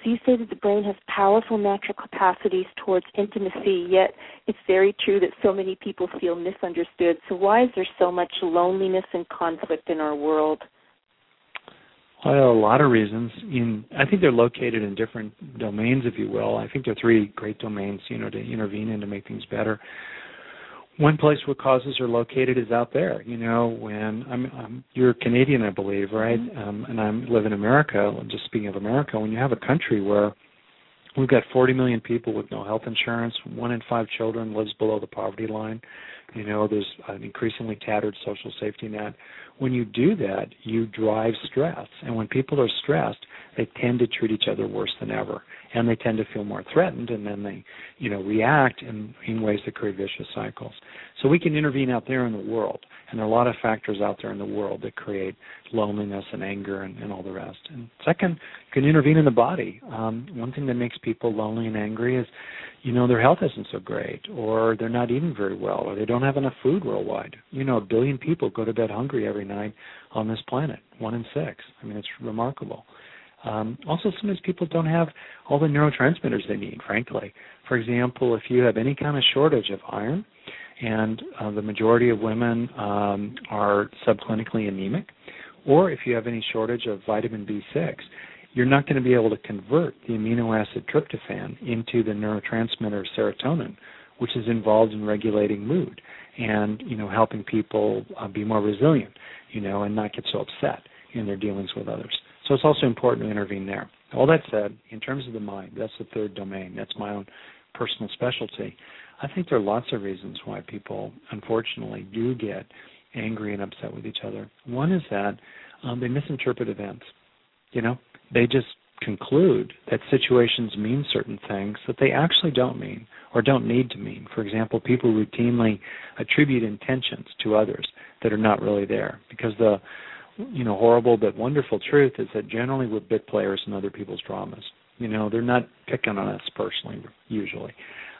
So you say that the brain has powerful natural capacities towards intimacy, yet it's very true that so many people feel misunderstood. So why is there so much loneliness and conflict in our world? Well, a lot of reasons. I think they're located in different domains, if you will. I think there are three great domains, to intervene in to make things better. One place where causes are located is out there. When you're Canadian, I believe, right? And I live in America. Just speaking of America, when you have a country where we've got 40 million people with no health insurance, 1 in 5 children lives below the poverty line. There's an increasingly tattered social safety net. When you do that, you drive stress. And when people are stressed, they tend to treat each other worse than ever. And they tend to feel more threatened, and then they, react in ways that create vicious cycles. So we can intervene out there in the world. And there are a lot of factors out there in the world that create loneliness and anger and all the rest. And second, you can intervene in the body. One thing that makes people lonely and angry is, their health isn't so great, or they're not eating very well, or they don't have enough food worldwide. 1 billion people go to bed hungry every night on this planet, 1 in 6. It's remarkable. Also, sometimes people don't have all the neurotransmitters they need, frankly. For example, if you have any kind of shortage of iron, and the majority of women are subclinically anemic, or if you have any shortage of vitamin B6, you're not going to be able to convert the amino acid tryptophan into the neurotransmitter serotonin, which is involved in regulating mood and, helping people be more resilient, and not get so upset in their dealings with others. So it's also important to intervene there. All that said, in terms of the mind, that's the third domain. That's my own personal specialty. I think there are lots of reasons why people, unfortunately, do get angry and upset with each other. One is that they misinterpret events. They just conclude that situations mean certain things that they actually don't mean or don't need to mean. For example, people routinely attribute intentions to others that are not really there, because the horrible but wonderful truth is that generally we're bit players in other people's dramas. They're not picking on us personally, usually.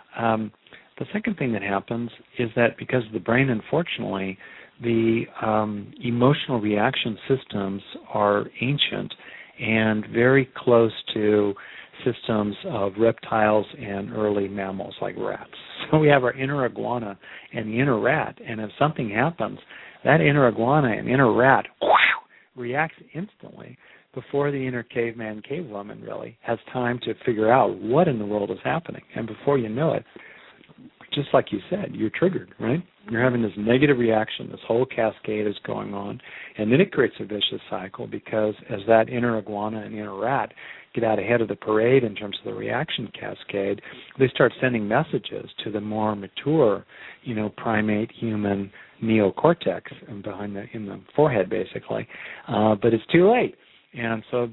The second thing that happens is that because of the brain, unfortunately, the emotional reaction systems are ancient and very close to systems of reptiles and early mammals like rats. So we have our inner iguana and the inner rat, and if something happens, that inner iguana and inner rat reacts instantly before the inner caveman, cavewoman really has time to figure out what in the world is happening. And before you know it, just like you said, you're triggered, right? You're having this negative reaction, this whole cascade is going on, and then it creates a vicious cycle, because as that inner iguana and inner rat get out ahead of the parade in terms of the reaction cascade, they start sending messages to the more mature, primate human neocortex in the forehead, basically. But it's too late. And so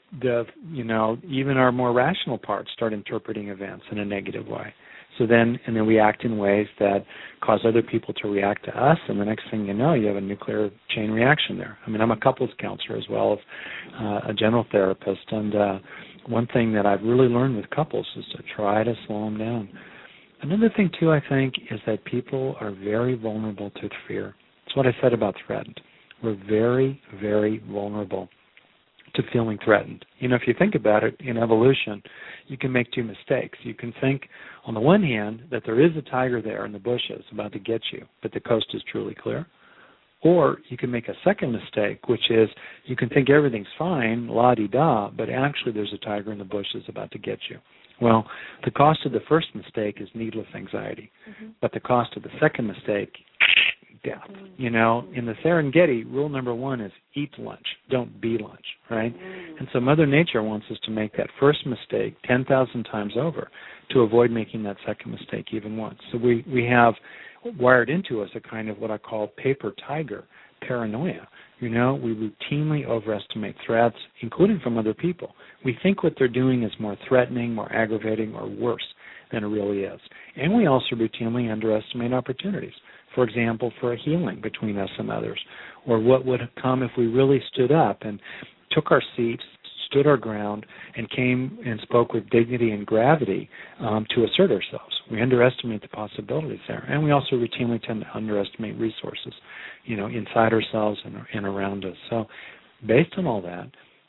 even our more rational parts start interpreting events in a negative way. And then we act in ways that cause other people to react to us, and the next thing you know, you have a nuclear chain reaction there. I'm a couples counselor as well as a general therapist, and one thing that I've really learned with couples is to try to slow them down. Another thing, too, I think, is that people are very vulnerable to fear. That's what I said about threatened. We're very, very vulnerable to feeling threatened. If you think about it, in evolution, you can make two mistakes. You can think, on the one hand, that there is a tiger there in the bushes about to get you, but the coast is truly clear. Or you can make a second mistake, which is you can think everything's fine, la-di-da, but actually there's a tiger in the bushes about to get you. Well, the cost of the first mistake is needless anxiety, but the cost of the second mistake, death. In the Serengeti, rule number 1 is eat lunch, don't be lunch, right? And so Mother Nature wants us to make that first mistake 10,000 times over to avoid making that second mistake even once. So we have wired into us a kind of what I call paper tiger paranoia. We routinely overestimate threats, including from other people. We think what they're doing is more threatening, more aggravating, or worse than it really is. And we also routinely underestimate opportunities. For example, for a healing between us and others, or what would come if we really stood up and took our seats, stood our ground, and came and spoke with dignity and gravity to assert ourselves. We underestimate the possibilities there, and we also routinely tend to underestimate resources, inside ourselves and around us. So based on all that,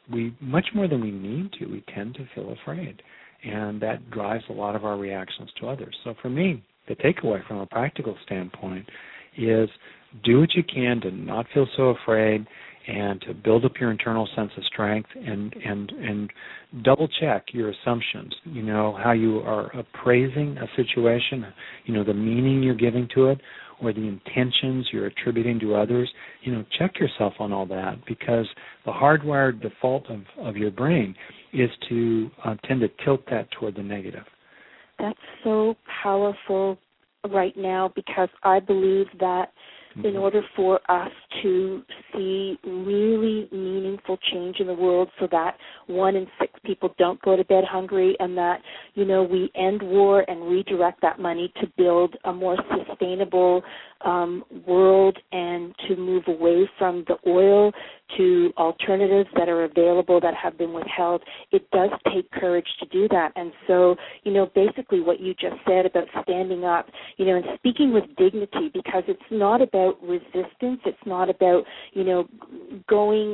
we much more than we need to, we tend to feel afraid. And that drives a lot of our reactions to others. So for me, the takeaway from a practical standpoint is do what you can to not feel so afraid and to build up your internal sense of strength and double check your assumptions, how you are appraising a situation, the meaning you're giving to it or the intentions you're attributing to others. Check yourself on all that, because the hardwired default of your brain is to tend to tilt that toward the negative. That's so powerful right now, because I believe that in order for us to see really meaningful change in the world, so that 1 in 6 people don't go to bed hungry, and that, we end war and redirect that money to build a more sustainable world and to move away from the oil to alternatives that are available that have been withheld, it does take courage to do that. And so, basically what you just said about standing up, and speaking with dignity, because it's not about resistance, it's not about, going,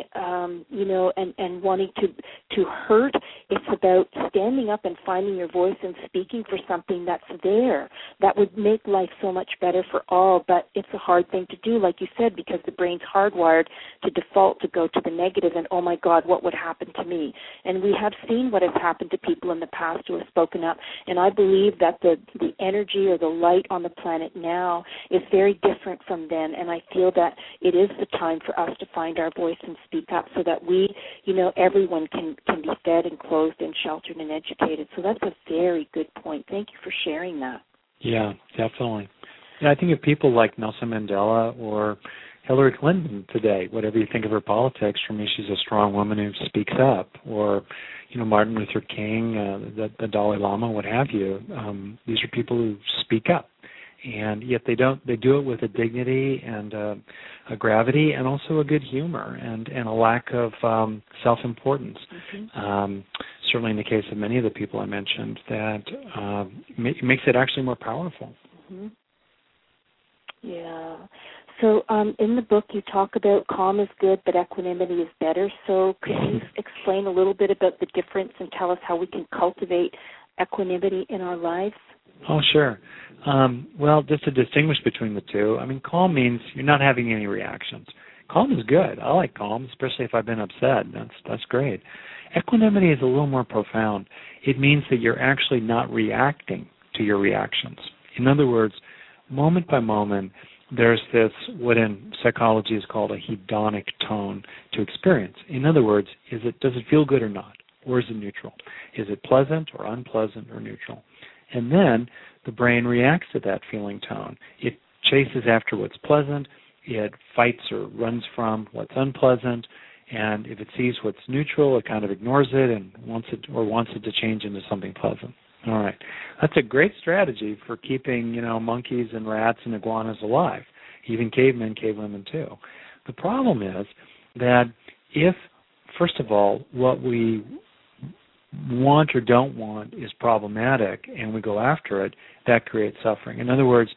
and wanting to hurt. It's about standing up and finding your voice and speaking for something that's there that would make life so much better for all. But it's a hard thing to do, like you said, because the brain's hardwired to default to go to the negative and, oh my God, what would happen to me? And we have seen what has happened to people in the past who have spoken up. And I believe that the energy or the light on the planet now is very different from then. And I feel that it is the time for us to find our voice and speak up, so that we, everyone can be fed and clothed and sheltered and educated. So that's a very good point. Thank you for sharing that. Yeah, definitely. Yeah, I think of people like Nelson Mandela or Hillary Clinton today. Whatever you think of her politics, for me, she's a strong woman who speaks up. Or, Martin Luther King, the Dalai Lama, what have you. These are people who speak up, and yet they do it with a dignity and a gravity, and also a good humor and a lack of self-importance. Mm-hmm. Certainly, in the case of many of the people I mentioned, that makes it actually more powerful. Mm-hmm. Yeah. So in the book you talk about calm is good, but equanimity is better. So could you explain a little bit about the difference and tell us how we can cultivate equanimity in our lives? Oh, sure. Well, just to distinguish between the two, calm means you're not having any reactions. Calm is good. I like calm, especially if I've been upset. That's great. Equanimity is a little more profound. It means that you're actually not reacting to your reactions. In other words, moment by moment, there's this, what in psychology is called a hedonic tone to experience. In other words, does it feel good or not? Or is it neutral? Is it pleasant or unpleasant or neutral? And then the brain reacts to that feeling tone. It chases after what's pleasant. It fights or runs from what's unpleasant. And if it sees what's neutral, it kind of ignores it and wants it to change into something pleasant. All right. That's a great strategy for keeping, monkeys and rats and iguanas alive, even cavemen, cavewomen too. The problem is that if, first of all, what we want or don't want is problematic and we go after it, that creates suffering. In other words,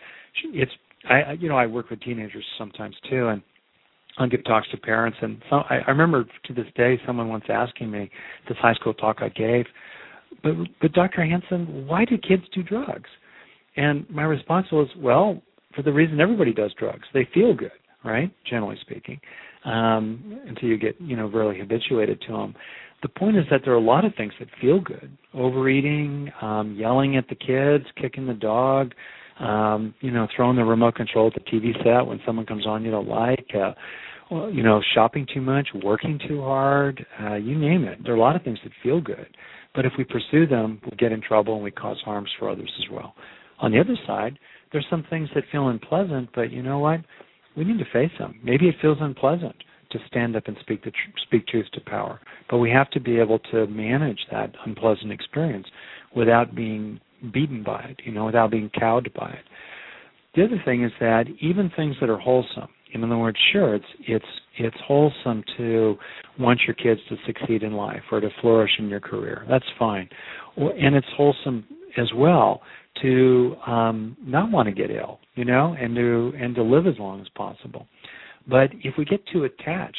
I work with teenagers sometimes too, and I'll give talks to parents. And I remember to this day someone once asking me, this high school talk I gave, but Dr. Hansen, why do kids do drugs? And my response was, well, for the reason everybody does drugs. They feel good, right, generally speaking, until you get, really habituated to them. The point is that there are a lot of things that feel good. Overeating, yelling at the kids, kicking the dog, throwing the remote control at the TV set when someone comes on you don't like, shopping too much, working too hard, you name it. There are a lot of things that feel good. But if we pursue them, we get in trouble and we cause harms for others as well. On the other side, there's some things that feel unpleasant, but you know what? We need to face them. Maybe it feels unpleasant to stand up and speak truth to power. But we have to be able to manage that unpleasant experience without being beaten by it, without being cowed by it. The other thing is that even things that are wholesome, in other words, sure, it's wholesome to want your kids to succeed in life or to flourish in your career. That's fine. And it's wholesome as well to not want to get ill, and to live as long as possible. But if we get too attached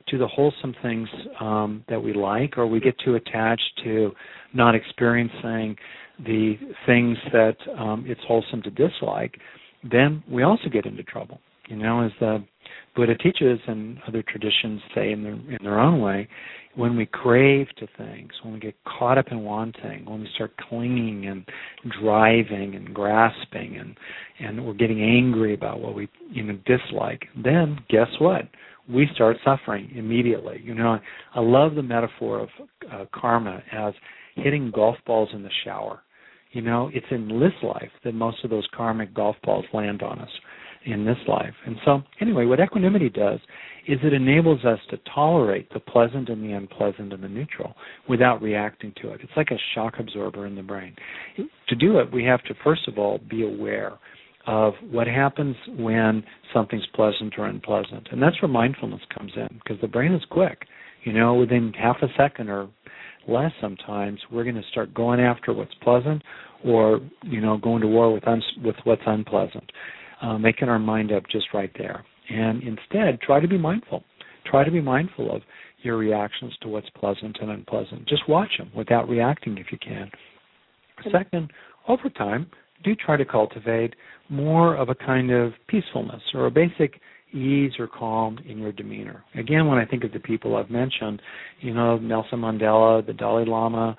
to the wholesome things that we like, or we get too attached to not experiencing the things that it's wholesome to dislike, then we also get into trouble. As the Buddha teaches and other traditions say in their own way, when we crave to things, when we get caught up in wanting, when we start clinging and driving and grasping and we're getting angry about what we dislike, then guess what? We start suffering immediately. I love the metaphor of karma as hitting golf balls in the shower. It's in this life that most of those karmic golf balls land on us in this life. And so, anyway, what equanimity does is it enables us to tolerate the pleasant and the unpleasant and the neutral without reacting to it. It's like a shock absorber in the brain. To do it, we have to, first of all, be aware of what happens when something's pleasant or unpleasant. And that's where mindfulness comes in, because the brain is quick. Within half a second or less sometimes, we're going to start going after what's pleasant or, going to war with what's unpleasant, making our mind up just right there. And instead, try to be mindful. Try to be mindful of your reactions to what's pleasant and unpleasant. Just watch them without reacting if you can. Second, over time, do try to cultivate more of a kind of peacefulness or a basic ease or calm in your demeanor. Again, when I think of the people I've mentioned, Nelson Mandela, the Dalai Lama,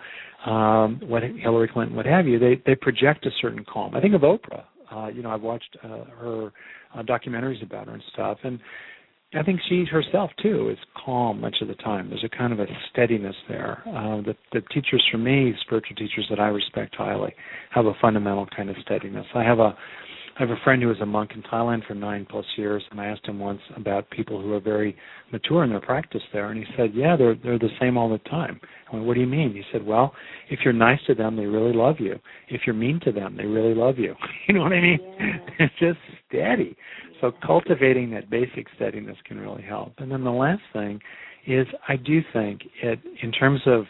Hillary Clinton, what have you, they project a certain calm. I think of Oprah. I've watched her documentaries about her and stuff, and I think she herself, too, is calm much of the time. There's a kind of a steadiness there. The teachers for me, spiritual teachers that I respect highly, have a fundamental kind of steadiness. I have a friend who was a monk in Thailand for 9+ years, and I asked him once about people who are very mature in their practice there, and he said, yeah, they're the same all the time. I went, what do you mean? He said, well, if you're nice to them, they really love you. If you're mean to them, they really love you. You know what I mean? Yeah. It's just steady. So cultivating that basic steadiness can really help. And then the last thing is I do think in terms of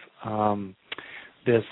this,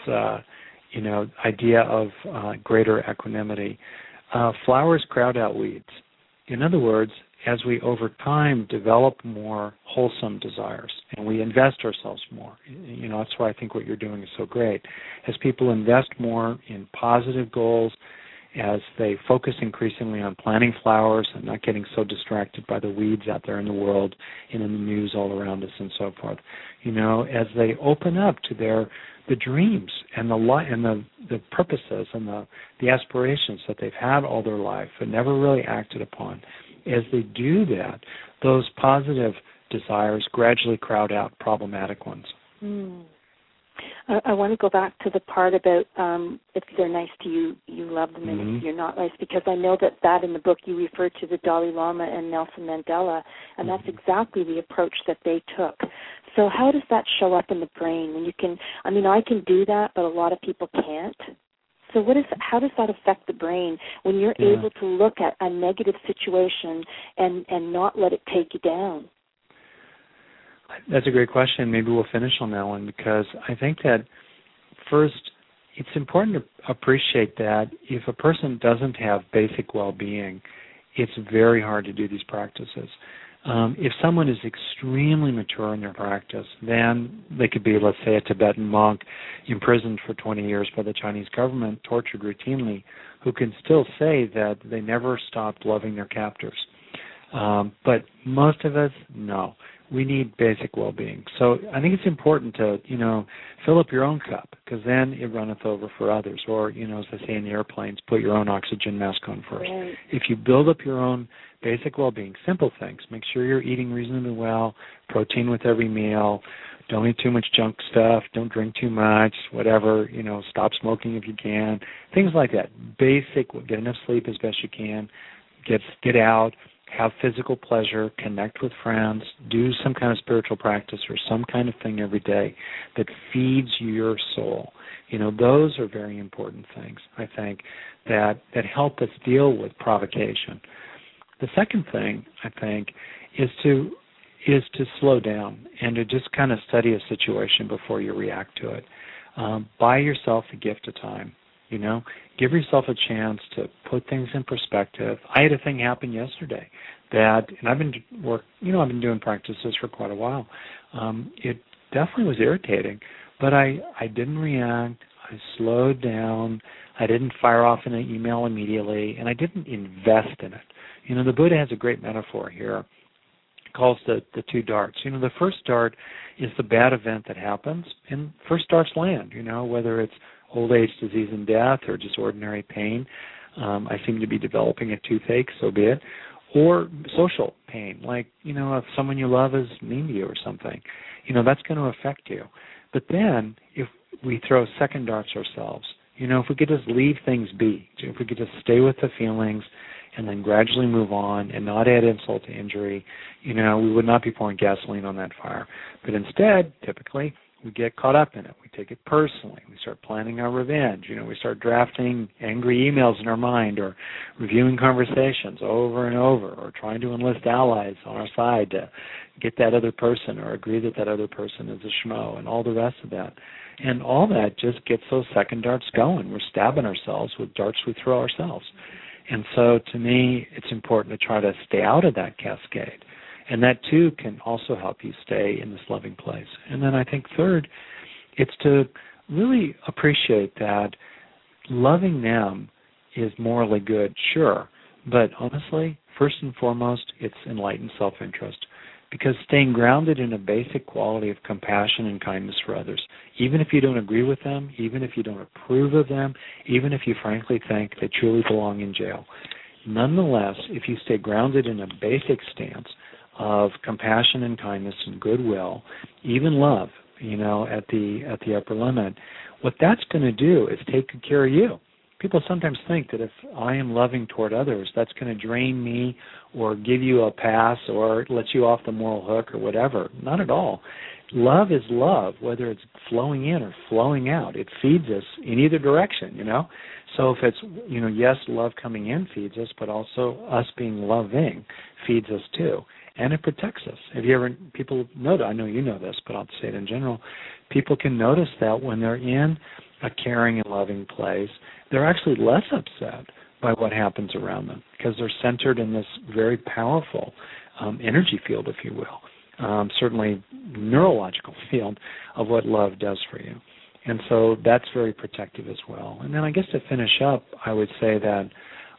idea of greater equanimity, flowers crowd out weeds. In other words, as we over time develop more wholesome desires and we invest ourselves more, that's why I think what you're doing is so great. As people invest more in positive goals, as they focus increasingly on planting flowers and not getting so distracted by the weeds out there in the world and in the news all around us and so forth, as they open up to the dreams and the purposes and the aspirations that they've had all their life and never really acted upon, as they do that, those positive desires gradually crowd out problematic ones. I want to go back to the part about if they're nice to you, you love them, and if you're not nice, because I know that in the book you refer to the Dalai Lama and Nelson Mandela, and that's exactly the approach that they took. So how does that show up in the brain? When I can do that, but a lot of people can't. So how does that affect the brain when you're able to look at a negative situation and not let it take you down? That's a great question. Maybe we'll finish on that one, because I think that first it's important to appreciate that if a person doesn't have basic well-being, it's very hard to do these practices. If someone is extremely mature in their practice, then they could be, let's say, a Tibetan monk imprisoned for 20 years by the Chinese government, tortured routinely, who can still say that they never stopped loving their captors. But most of us, no. We need basic well-being. So I think it's important to, fill up your own cup, because then it runneth over for others. Or, as they say in the airplanes, put your own oxygen mask on first. Right. If you build up your own basic well-being, simple things, make sure you're eating reasonably well, protein with every meal, don't eat too much junk stuff, don't drink too much, whatever, stop smoking if you can, things like that. Basic, get enough sleep as best you can, get out, have physical pleasure, connect with friends, do some kind of spiritual practice or some kind of thing every day that feeds your soul. Those are very important things, I think, that help us deal with provocation. The second thing, I think, is to slow down and to just kind of study a situation before you react to it. Buy yourself the gift of time. You know, give yourself a chance to put things in perspective. I had a thing happen yesterday that, and I've been doing practices for quite a while. It definitely was irritating, but I didn't react. I slowed down. I didn't fire off an email immediately, and I didn't invest in it. You know, the Buddha has a great metaphor here. He calls the two darts. You know, the first dart is the bad event that happens, and first darts land, you know, whether it's old age, disease, and death, or just ordinary pain. I seem to be developing a toothache, so be it. Or social pain, like, you know, if someone you love is mean to you or something, you know, that's going to affect you. But then if we throw second darts ourselves, you know, if we could just leave things be, if we could just stay with the feelings and then gradually move on and not add insult to injury, you know, we would not be pouring gasoline on that fire. But instead, typically, we get caught up in it. We take it personally. We start planning our revenge. You know, we start drafting angry emails in our mind or reviewing conversations over and over or trying to enlist allies on our side to get that other person or agree that that other person is a schmo and all the rest of that. And all that just gets those second darts going. We're stabbing ourselves with darts we throw ourselves. And so to me, it's important to try to stay out of that cascade. And that, too, can also help you stay in this loving place. And then I think third, it's to really appreciate that loving them is morally good, sure. But honestly, first and foremost, it's enlightened self-interest. Because staying grounded in a basic quality of compassion and kindness for others, even if you don't agree with them, even if you don't approve of them, even if you frankly think they truly belong in jail, nonetheless, if you stay grounded in a basic stance of compassion and kindness and goodwill, even love, you know, at the upper limit, what that's going to do is take good care of you. People sometimes think that if I am loving toward others, that's going to drain me or give you a pass or let you off the moral hook or whatever. Not at all. Love is love, whether it's flowing in or flowing out. It feeds us in either direction, you know. So if it's, you know, yes, love coming in feeds us, but also us being loving feeds us too. And it protects us. Have you ever, people know that, I know you know this, but I'll say it in general, people can notice that when they're in a caring and loving place, they're actually less upset by what happens around them because they're centered in this very powerful energy field, if you will, certainly neurological field of what love does for you. And so that's very protective as well. And then I guess to finish up, I would say that,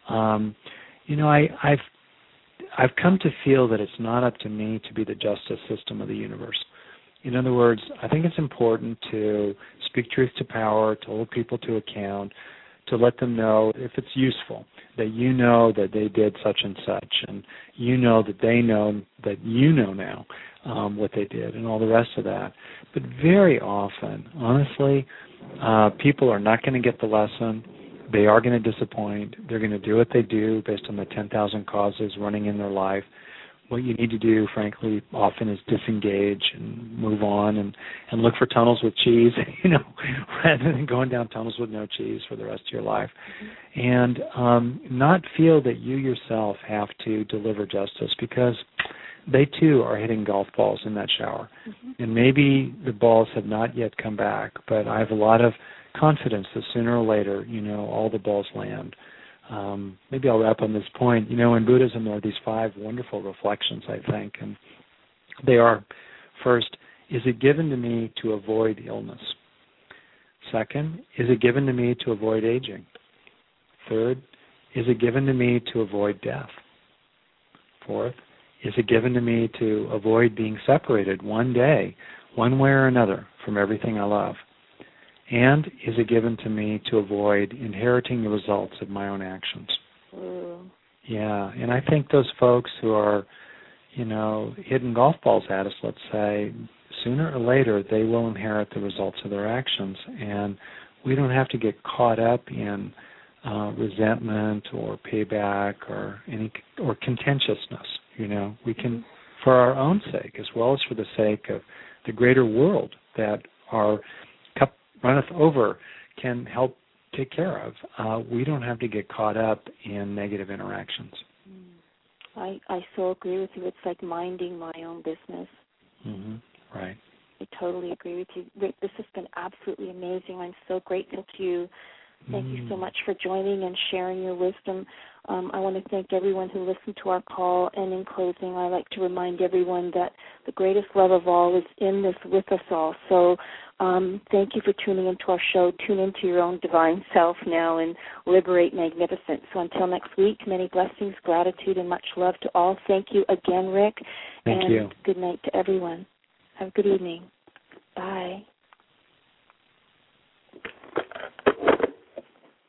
you know, I've come to feel that it's not up to me to be the justice system of the universe. In other words, I think it's important to speak truth to power, to hold people to account, to let them know if it's useful, that you know that they did such and such, and you know that they know that you know now what they did and all the rest of that. But very often, honestly, people are not going to get the lesson. They are going to disappoint. They're going to do what they do based on the 10,000 causes running in their life. What you need to do, frankly, often is disengage and move on and look for tunnels with cheese, you know, rather than going down tunnels with no cheese for the rest of your life. And not feel that you yourself have to deliver justice because they, too, are hitting golf balls in that shower. And maybe the balls have not yet come back, but I have a lot of confidence that sooner or later, you know, all the balls land. Maybe I'll wrap on this point. You know, in Buddhism, there are these 5 wonderful reflections, I think, and they are, first, is it given to me to avoid illness? Second, is it given to me to avoid aging? Third, is it given to me to avoid death? Fourth, is it given to me to avoid being separated one day, one way or another, from everything I love? And is it given to me to avoid inheriting the results of my own actions? Yeah, and I think those folks who are, you know, hitting golf balls at us, let's say, sooner or later they will inherit the results of their actions. And we don't have to get caught up in resentment or payback or contentiousness, you know. We can, for our own sake, as well as for the sake of the greater world that our cup runneth over can help take care of. We don't have to get caught up in negative interactions. I so agree with you. It's like minding my own business. Right. I totally agree with you. Rick, this has been absolutely amazing. I'm so grateful to you Thank you so much for joining and sharing your wisdom. I want to thank everyone who listened to our call. And in closing, I like to remind everyone that the greatest love of all is in this with us all. So thank you for tuning into our show. Tune into your own divine self now and liberate magnificence. So until next week, many blessings, gratitude, and much love to all. Thank you again, Rick. Thank you. Good night to everyone. Have a good evening. Bye.